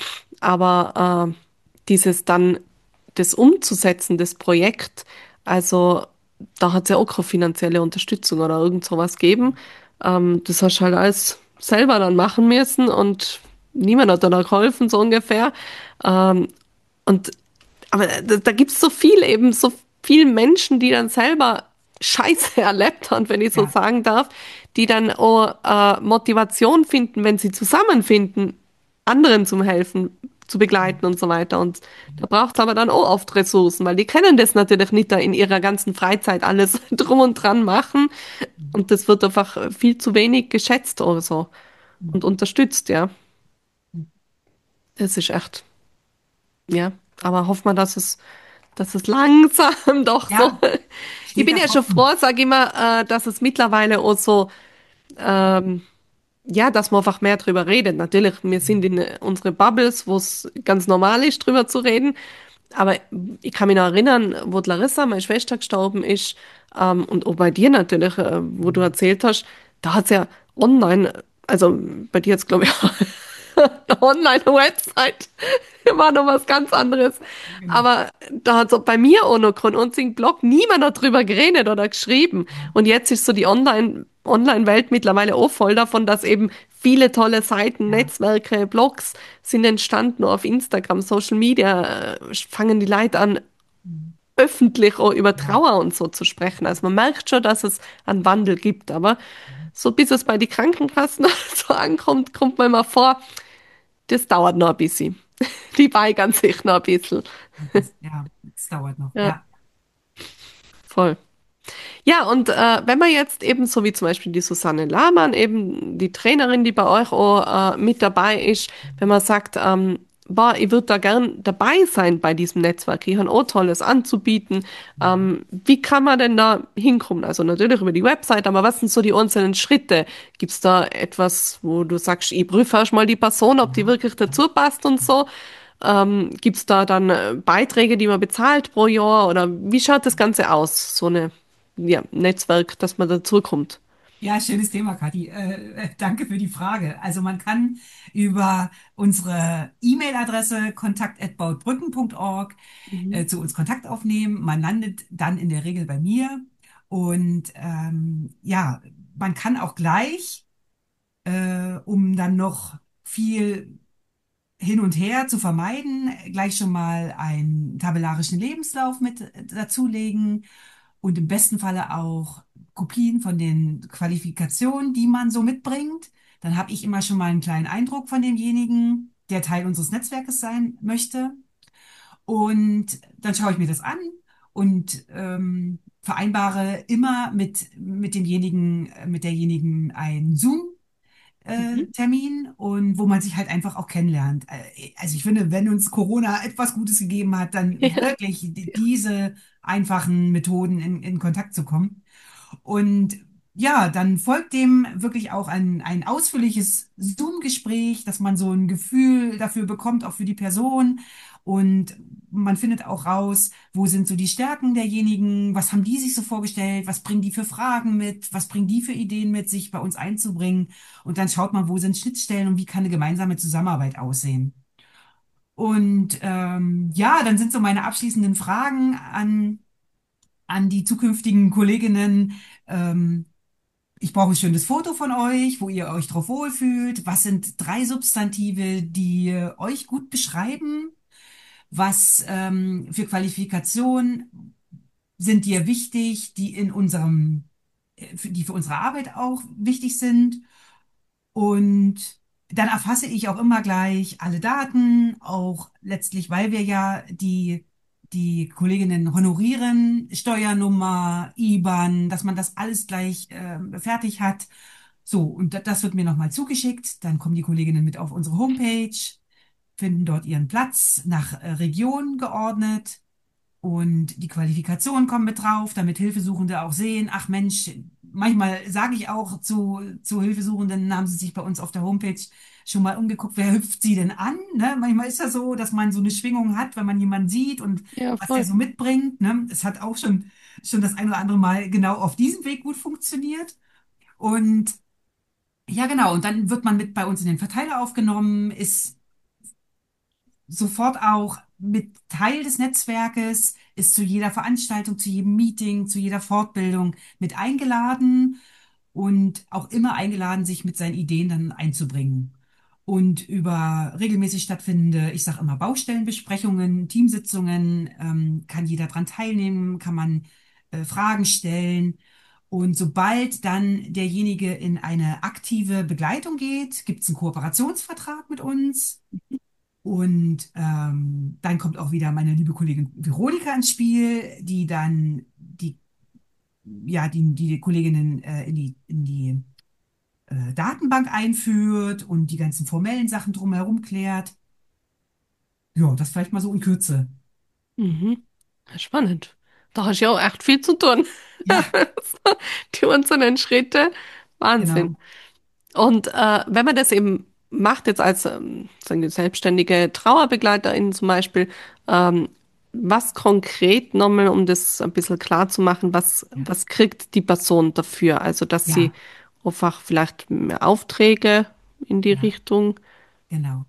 Aber äh, dieses dann, das umzusetzen, das Projekt, also da hat es ja auch keine finanzielle Unterstützung oder irgend sowas gegeben. Ähm, das hast du halt alles selber dann machen müssen und niemand hat dir da geholfen, so ungefähr. Ähm, und aber da, da gibt es so viel eben, so viele Menschen, die dann selber Scheiße erlebt haben, wenn ich so ja. sagen darf, die dann auch äh, Motivation finden, wenn sie zusammenfinden, anderen zum Helfen, zu begleiten und so weiter. Und da braucht es aber dann auch oft Ressourcen, weil die können das natürlich nicht da in ihrer ganzen Freizeit alles drum und dran machen. Und das wird einfach viel zu wenig geschätzt oder so und unterstützt, ja. Das ist echt, ja. Aber hoffen wir, dass es, dass es langsam doch so. Ja, Ich steht bin das ja schon offen. froh, sag immer, äh, dass es mittlerweile auch so, ähm, ja, dass man einfach mehr drüber redet. Natürlich, wir sind in äh, unsere Bubbles, wo es ganz normal ist, drüber zu reden. Aber ich kann mich noch erinnern, wo die Larissa, meine Schwester, gestorben ist, ähm, und auch bei dir natürlich, äh, wo du erzählt hast, da hat es ja online, also bei dir jetzt glaube ich eine Online-Website, war noch was ganz anderes. Genau. Aber da hat so bei mir auch noch kein einzigen Blog niemand darüber geredet oder geschrieben. Und jetzt ist so die Online, Online-Welt mittlerweile auch voll davon, dass eben viele tolle Seiten, Ja. Netzwerke, Blogs sind entstanden auf Instagram, Social Media, äh, fangen die Leute an, Mhm. öffentlich auch über Ja. Trauer und so zu sprechen. Also man merkt schon, dass es einen Wandel gibt, aber so bis es bei den Krankenkassen so ankommt, kommt man immer vor, das dauert noch ein bisschen. Die weigern sich noch ein bisschen. Das, ja, es dauert noch. Ja, Ja. voll. Ja, und äh, wenn man jetzt eben so wie zum Beispiel die Susanne Lahmann, eben die Trainerin, die bei euch auch äh, mit dabei ist, wenn man sagt, ähm, boah, ich würde da gern dabei sein bei diesem Netzwerk, ich habe auch Tolles anzubieten, ähm, wie kann man denn da hinkommen? Also natürlich über die Website, aber was sind so die einzelnen Schritte? Gibt es da etwas, wo du sagst, ich prüfe erst mal die Person, ob die Ja. wirklich dazu passt und so? Ähm, gibt es da dann äh, Beiträge, die man bezahlt pro Jahr oder wie schaut das Ganze aus? So eine ja, Netzwerk, dass man dazukommt. Ja, schönes Thema, Kathi. Äh, äh, danke für die Frage. Also man kann über unsere E-Mail-Adresse kontakt at bautbrücken punkt org Mhm. äh, zu uns Kontakt aufnehmen. Man landet dann in der Regel bei mir. Und ähm, ja, man kann auch gleich, äh, um dann noch viel hin und her zu vermeiden, gleich schon mal einen tabellarischen Lebenslauf mit dazulegen und im besten Falle auch Kopien von den Qualifikationen, die man so mitbringt. Dann habe ich immer schon mal einen kleinen Eindruck von demjenigen, der Teil unseres Netzwerkes sein möchte. Und dann schaue ich mir das an und ähm, vereinbare immer mit, mit demjenigen, äh, mit derjenigen einen Zoom äh, Mhm. Termin und wo man sich halt einfach auch kennenlernt. Äh, Also ich finde, wenn uns Corona etwas Gutes gegeben hat, dann Ja. wirklich die- diese einfachen Methoden in, in Kontakt zu kommen. Und ja, dann folgt dem wirklich auch ein, ein ausführliches Zoom-Gespräch, dass man so ein Gefühl dafür bekommt, auch für die Person. Und man findet auch raus, wo sind so die Stärken derjenigen, was haben die sich so vorgestellt, was bringen die für Fragen mit, was bringen die für Ideen mit, sich bei uns einzubringen. Und dann schaut man, wo sind Schnittstellen und wie kann eine gemeinsame Zusammenarbeit aussehen. Und ähm, ja, dann sind so meine abschließenden Fragen an, an die zukünftigen Kolleginnen. Ähm, Ich brauche ein schönes Foto von euch, wo ihr euch drauf wohlfühlt. Was sind drei Substantive, die euch gut beschreiben? Was ähm, für Qualifikationen sind dir wichtig, die in unserem, äh, für- die für unsere Arbeit auch wichtig sind? Und dann erfasse ich auch immer gleich alle Daten, auch letztlich, weil wir ja die, die Kolleginnen honorieren, Steuernummer, I B A N, dass man das alles gleich äh, fertig hat. So, und da- das wird mir nochmal zugeschickt. Dann kommen die Kolleginnen mit auf unsere Homepage, finden dort ihren Platz nach äh, Region geordnet. Und die Qualifikationen kommen mit drauf, damit Hilfesuchende auch sehen, ach Mensch, manchmal sage ich auch zu, zu Hilfesuchenden, haben sie sich bei uns auf der Homepage schon mal umgeguckt, wer hüpft sie denn an? Ne? Manchmal ist das so, dass man so eine Schwingung hat, wenn man jemanden sieht und Ja, was der voll. so mitbringt. Ne? Es hat auch schon, schon das ein oder andere Mal genau auf diesem Weg gut funktioniert. Und ja, genau, und dann wird man mit bei uns in den Verteiler aufgenommen, ist sofort auch mit Teil des Netzwerkes, ist zu jeder Veranstaltung, zu jedem Meeting, zu jeder Fortbildung mit eingeladen und auch immer eingeladen, sich mit seinen Ideen dann einzubringen. Und über regelmäßig stattfindende, ich sage immer Baustellenbesprechungen, Teamsitzungen, ähm, kann jeder dran teilnehmen, kann man äh, Fragen stellen. Und sobald dann derjenige in eine aktive Begleitung geht, gibt es einen Kooperationsvertrag mit uns. Und ähm, dann kommt auch wieder meine liebe Kollegin Veronika ins Spiel, die dann die, ja, die, die Kolleginnen äh, in die, in die äh, Datenbank einführt und die ganzen formellen Sachen drumherum klärt. Ja, das vielleicht mal so in Kürze. Mhm. Spannend. Da hast du ja auch echt viel zu tun. Ja, Die einzelnen Schritte. Wahnsinn. genau. Und äh, wenn man das eben macht, jetzt als ähm, sagen wir, selbstständige Trauerbegleiterin zum Beispiel, ähm, was konkret nochmal, um das ein bisschen klar zu machen, was, Ja, was kriegt die Person dafür? Also, dass sie ja, einfach vielleicht mehr Aufträge in die ja, Richtung. genau.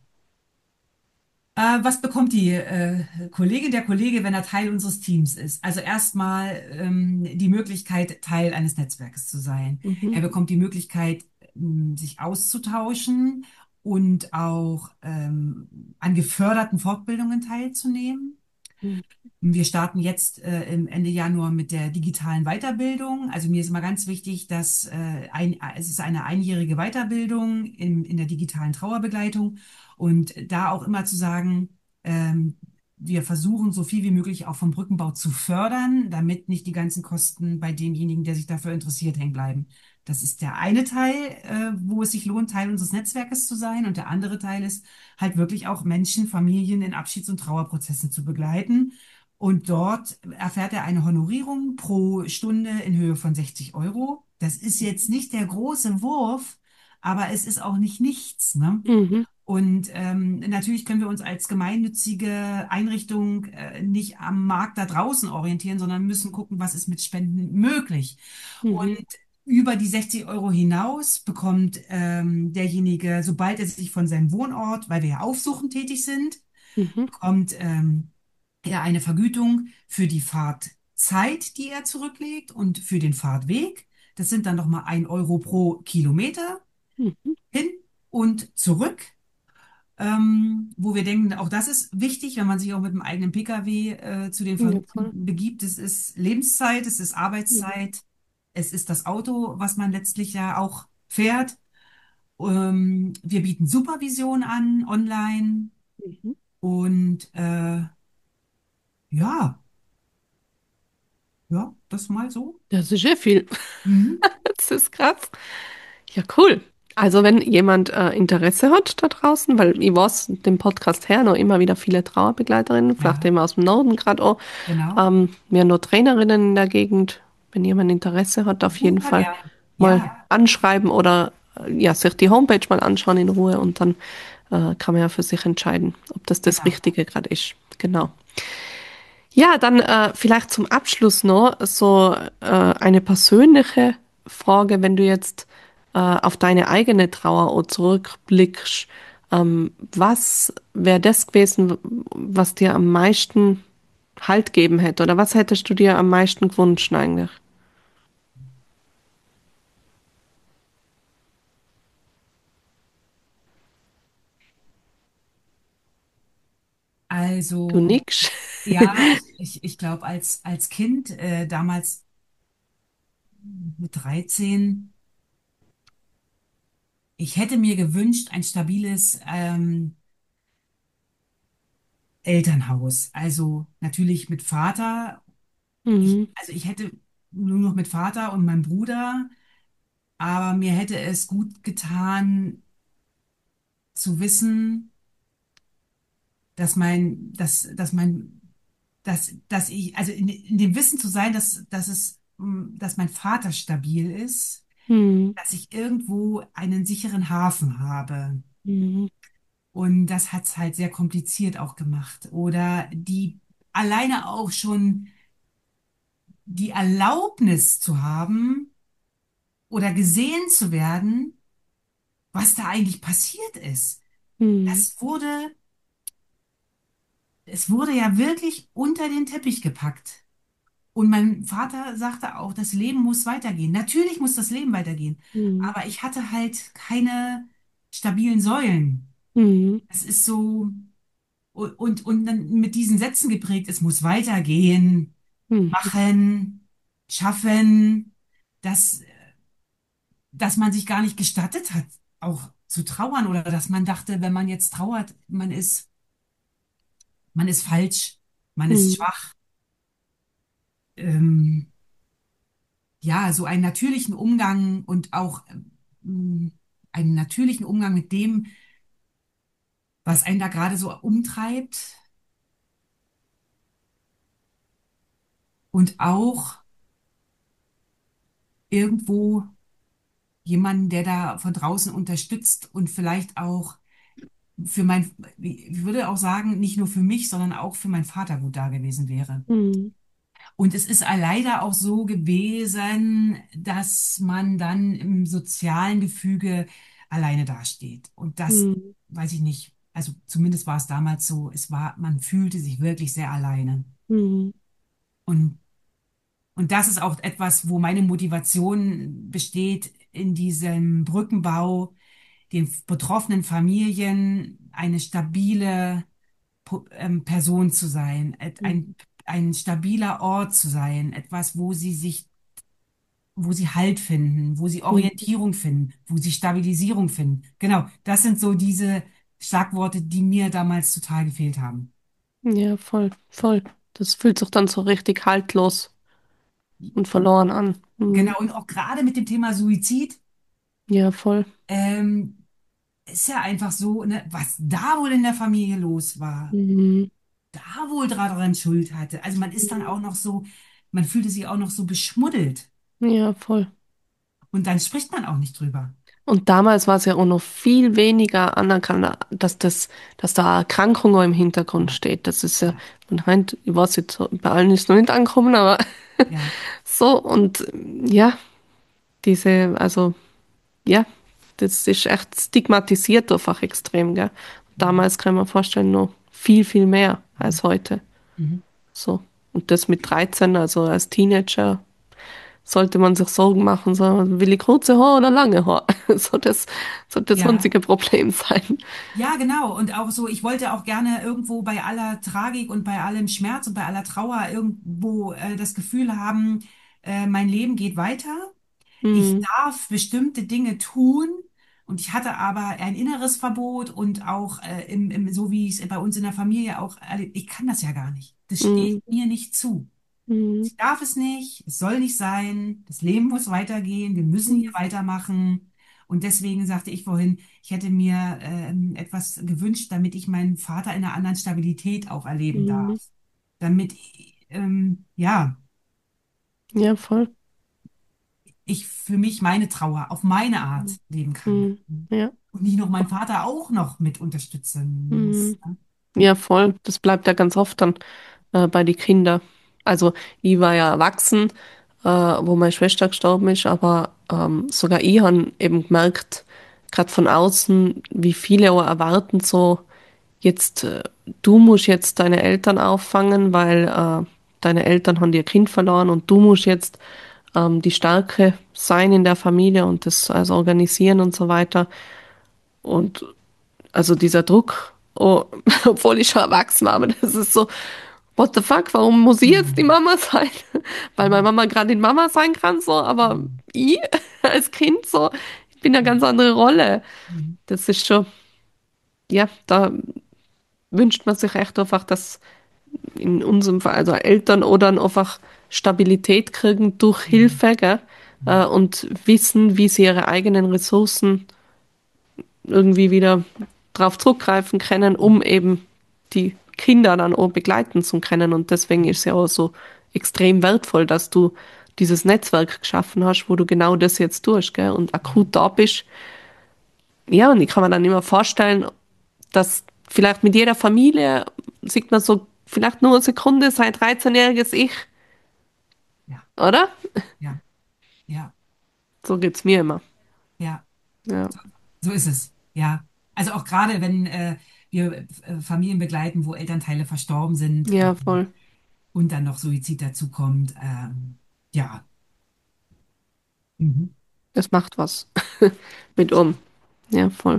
Äh, was bekommt die äh, Kollegin, der Kollege, wenn er Teil unseres Teams ist? Also erstmal ähm, die Möglichkeit, Teil eines Netzwerkes zu sein. Er Mhm. bekommt die Möglichkeit, ähm, sich auszutauschen und auch ähm, an geförderten Fortbildungen teilzunehmen. Mhm. Wir starten jetzt äh, im Ende Januar mit der digitalen Weiterbildung. Also mir ist immer ganz wichtig, dass äh, ein, es ist eine einjährige Weiterbildung in, in der digitalen Trauerbegleitung und da auch immer zu sagen, ähm, wir versuchen so viel wie möglich auch vom Brückenbau zu fördern, damit nicht die ganzen Kosten bei demjenigen, der sich dafür interessiert, hängen bleiben. Das ist der eine Teil, äh, wo es sich lohnt, Teil unseres Netzwerkes zu sein. Und der andere Teil ist halt wirklich auch Menschen, Familien in Abschieds- und Trauerprozessen zu begleiten. Und dort erfährt er eine Honorierung pro Stunde in Höhe von sechzig Euro. Das ist jetzt nicht der große Wurf, aber es ist auch nicht nichts, ne? Mhm. Und ähm, natürlich können wir uns als gemeinnützige Einrichtung äh, nicht am Markt da draußen orientieren, sondern müssen gucken, was ist mit Spenden möglich. Mhm. Und über die sechzig Euro hinaus bekommt ähm, derjenige, sobald er sich von seinem Wohnort, weil wir ja aufsuchend tätig sind, Mhm. bekommt ähm, er eine Vergütung für die Fahrtzeit, die er zurücklegt und für den Fahrtweg. Das sind dann nochmal ein Euro pro Kilometer Mhm. hin und zurück. ähm, wo wir denken, auch das ist wichtig, wenn man sich auch mit dem eigenen P K W äh, zu den Ja, Familien voll. begibt. Es ist Lebenszeit, es ist Mhm. Arbeitszeit, es ist das Auto, was man letztlich ja auch fährt. Ähm, wir bieten Supervision an online Mhm. und äh, ja, ja, das mal so. Das ist sehr viel. Mhm. Das ist krass. Ja, cool. Also wenn jemand äh, Interesse hat da draußen, weil ich weiß, den Podcast her noch immer wieder viele Trauerbegleiterinnen, vielleicht Ja, eben aus dem Norden gerade auch, genau. ähm, wir haben noch Trainerinnen in der Gegend. Wenn jemand Interesse hat, auf jeden Super Fall gern. mal Ja, anschreiben oder äh, ja, sich die Homepage mal anschauen in Ruhe und dann äh, kann man ja für sich entscheiden, ob das das genau. Richtige gerade ist. Genau. Ja, dann äh, vielleicht zum Abschluss noch so äh, eine persönliche Frage, wenn du jetzt äh, auf deine eigene Trauer auch zurückblickst. Ähm, was wäre das gewesen, was dir am meisten Halt geben hätte? Oder was hättest du dir am meisten gewünscht eigentlich? Du Also, nix? ja, ich, ich, ich glaube, als, als Kind, äh, damals mit dreizehn, ich hätte mir gewünscht, ein stabiles ähm, Elternhaus. Also natürlich mit Vater. Ich, Mhm. also ich hätte nur noch mit Vater und meinem Bruder, aber mir hätte es gut getan zu wissen, dass mein, dass, dass mein, dass, dass ich, also in, in dem Wissen zu sein, dass, dass es, mm, dass mein Vater stabil ist, Mhm. dass ich irgendwo einen sicheren Hafen habe. Mhm. Und das hat es halt sehr kompliziert auch gemacht. Oder die alleine auch schon die Erlaubnis zu haben oder gesehen zu werden, was da eigentlich passiert ist. Mhm. Das wurde, es wurde ja wirklich unter den Teppich gepackt. Und mein Vater sagte auch, das Leben muss weitergehen. Natürlich muss das Leben weitergehen. Mhm. Aber ich hatte halt keine stabilen Säulen. Mhm. Es ist so, und, und, und dann mit diesen Sätzen geprägt, es muss weitergehen, Mhm. machen, schaffen, dass, dass man sich gar nicht gestattet hat, auch zu trauern oder dass man dachte, wenn man jetzt trauert, man ist, man ist falsch, man ist Mhm. schwach. Ähm, ja, so einen natürlichen Umgang und auch ähm, einen natürlichen Umgang mit dem, was einen da gerade so umtreibt und auch irgendwo jemanden, der da von draußen unterstützt und vielleicht auch für mein, ich würde auch sagen, nicht nur für mich, sondern auch für meinen Vater gut da gewesen wäre. Mhm. Und es ist leider auch so gewesen, dass man dann im sozialen Gefüge alleine dasteht. Und das Mhm. weiß ich nicht. Also zumindest war es damals so. Es war, man fühlte sich wirklich sehr alleine. Mhm. Und, und das ist auch etwas, wo meine Motivation besteht, in diesem Brückenbau, den betroffenen Familien eine stabile Po- ähm, Person zu sein, et- ein, Mhm. ein stabiler Ort zu sein, etwas, wo sie sich, wo sie Halt finden, wo sie Mhm. Orientierung finden, wo sie Stabilisierung finden. Genau, das sind so diese Schlagworte, die mir damals total gefehlt haben. Ja, voll, voll. Das fühlt sich dann so richtig haltlos und verloren an. Mhm. Genau, und auch gerade mit dem Thema Suizid, Ja, voll. ähm, ist ja einfach so, ne, was da wohl in der Familie los war, Mhm. da wohl daran Schuld hatte. Also man ist dann auch noch so, man fühlte sich auch noch so beschmuddelt. Ja, voll. Und dann spricht man auch nicht drüber. Und damals war es ja auch noch viel weniger anerkannt, dass das, dass da Erkrankung auch im Hintergrund Ja, steht. Das ist ja, ja, und heint, ich weiß jetzt, so, bei allen ist es noch nicht angekommen, aber ja. so und ja, diese, also ja, das ist echt stigmatisiert einfach extrem, gell? Mhm. Damals kann man vorstellen, noch viel, viel mehr Mhm. als heute. Mhm. So. Und das mit dreizehn, also als Teenager, sollte man sich Sorgen machen, so, will ich kurze Haare oder lange Haare? So das, so das Ja. einzige Problem sein. Ja, genau. Und auch so, ich wollte auch gerne irgendwo bei aller Tragik und bei allem Schmerz und bei aller Trauer irgendwo äh, das Gefühl haben, äh, mein Leben geht weiter. Ich Mhm. darf bestimmte Dinge tun. Und ich hatte aber ein inneres Verbot und auch äh, im, im, so wie es bei uns in der Familie auch, erle- ich kann das ja gar nicht. Das steht Mhm. mir nicht zu. Mhm. Ich darf es nicht, es soll nicht sein, das Leben muss weitergehen, wir müssen hier Mhm. weitermachen. Und deswegen sagte ich vorhin, ich hätte mir ähm, etwas gewünscht, damit ich meinen Vater in einer anderen Stabilität auch erleben Mhm. darf. Damit, ähm, ja, Ja, voll. ich für mich meine Trauer auf meine Art leben kann. Mhm. Ja. Und nicht noch mein Vater auch noch mit unterstützen muss. Mhm. Ja, voll. Das bleibt ja ganz oft dann äh, bei den Kindern. Also ich war ja erwachsen, äh, wo meine Schwester gestorben ist, aber ähm, sogar ich habe eben gemerkt, gerade von außen, wie viele auch erwarten, so jetzt, äh, du musst jetzt deine Eltern auffangen, weil äh, deine Eltern haben ihr Kind verloren und du musst jetzt ähm, die Starke sein in der Familie und das also organisieren und so weiter. Und also dieser Druck, oh, obwohl ich schon erwachsen war, aber das ist so, what the fuck, warum muss ich jetzt die Mhm. Mama sein? Weil meine Mama gerade die Mama sein kann, so, aber Mhm. ich als Kind so, ich bin eine ganz andere Rolle. Mhm. Das ist schon, ja, da wünscht man sich echt einfach, dass in unserem Fall, also Eltern oder einfach Stabilität kriegen durch Mhm. Hilfe, gell? Mhm. Äh, und wissen, wie sie ihre eigenen Ressourcen irgendwie wieder drauf zurückgreifen können, um eben die Kinder dann auch begleiten zu können. Und deswegen ist es ja auch so extrem wertvoll, dass du dieses Netzwerk geschaffen hast, wo du genau das jetzt tust, gell? Und akut da bist. Ja, und ich kann mir dann immer vorstellen, dass vielleicht mit jeder Familie sieht man so vielleicht nur eine Sekunde sein dreizehn-jähriges Ich, Ja, oder? ja, ja, So geht's mir immer. ja. Ja, So, so ist es. Ja. Also auch gerade, wenn äh, wir äh, Familien begleiten, wo Elternteile verstorben sind ja, ähm, voll. und dann noch Suizid dazu kommt. Ähm, ja. Mhm. Das macht was mit um. Ja, voll.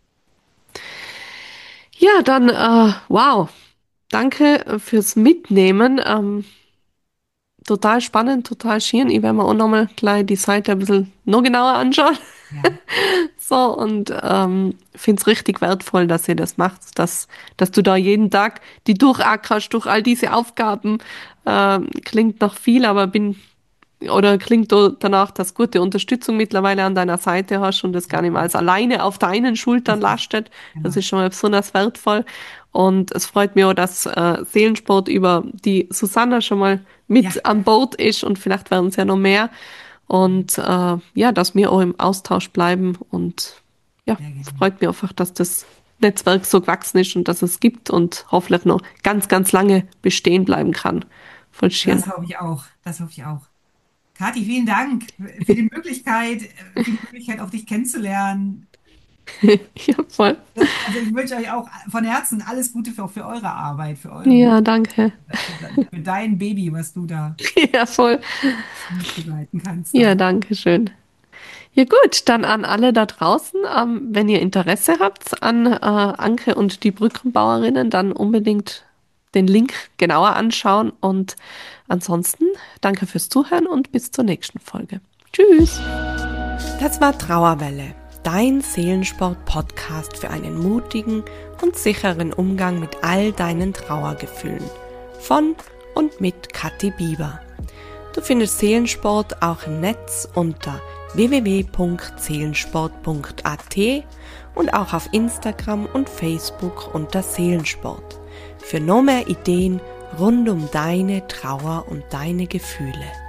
Ja, dann, äh, wow. Danke fürs Mitnehmen. Ähm, total spannend, total schön. Ich werde mir auch nochmal gleich die Seite ein bisschen noch genauer anschauen. Ja, So, und ähm, finde es richtig wertvoll, dass ihr das macht, dass, dass du da jeden Tag die durchackerst durch all diese Aufgaben. Ähm, klingt noch viel, aber bin oder klingt do- danach, dass gute Unterstützung mittlerweile an deiner Seite hast und das gar nicht mehr als alleine auf deinen Schultern richtig. lastet. Das Genau. ist schon mal besonders wertvoll. Und es freut mich auch, dass äh, Seelensport über die Susanna schon mal Ja, mit an Bord ist und vielleicht werden es ja noch mehr. Und äh, ja, dass wir auch im Austausch bleiben. Und ja, sehr es gerne. freut mich einfach, dass das Netzwerk so gewachsen ist und dass es gibt und hoffentlich noch ganz, ganz lange bestehen bleiben kann. Voll schön. Das hoffe ich auch. Das hoffe ich auch. Kathi, vielen Dank für die Möglichkeit, äh, für die Möglichkeit, auch dich kennenzulernen. Ja, voll. Also ich wünsche euch auch von Herzen alles Gute für, auch für eure Arbeit, für eure, Ja, danke. für, de- für dein Baby, was du da Ja, voll. mitbegleiten kannst Ja, dann. danke schön. Ja gut, dann an alle da draußen, ähm, wenn ihr Interesse habt an äh, Anke und die Brückenbauerinnen, dann unbedingt den Link genauer anschauen und ansonsten danke fürs Zuhören und bis zur nächsten Folge. Tschüss. Das war Trauerwelle, dein Seelensport-Podcast für einen mutigen und sicheren Umgang mit all deinen Trauergefühlen. Von und mit Kathi Bieber. Du findest Seelensport auch im Netz unter w w w punkt seelensport punkt a t und auch auf Instagram und Facebook unter Seelensport. Für noch mehr Ideen rund um deine Trauer und deine Gefühle.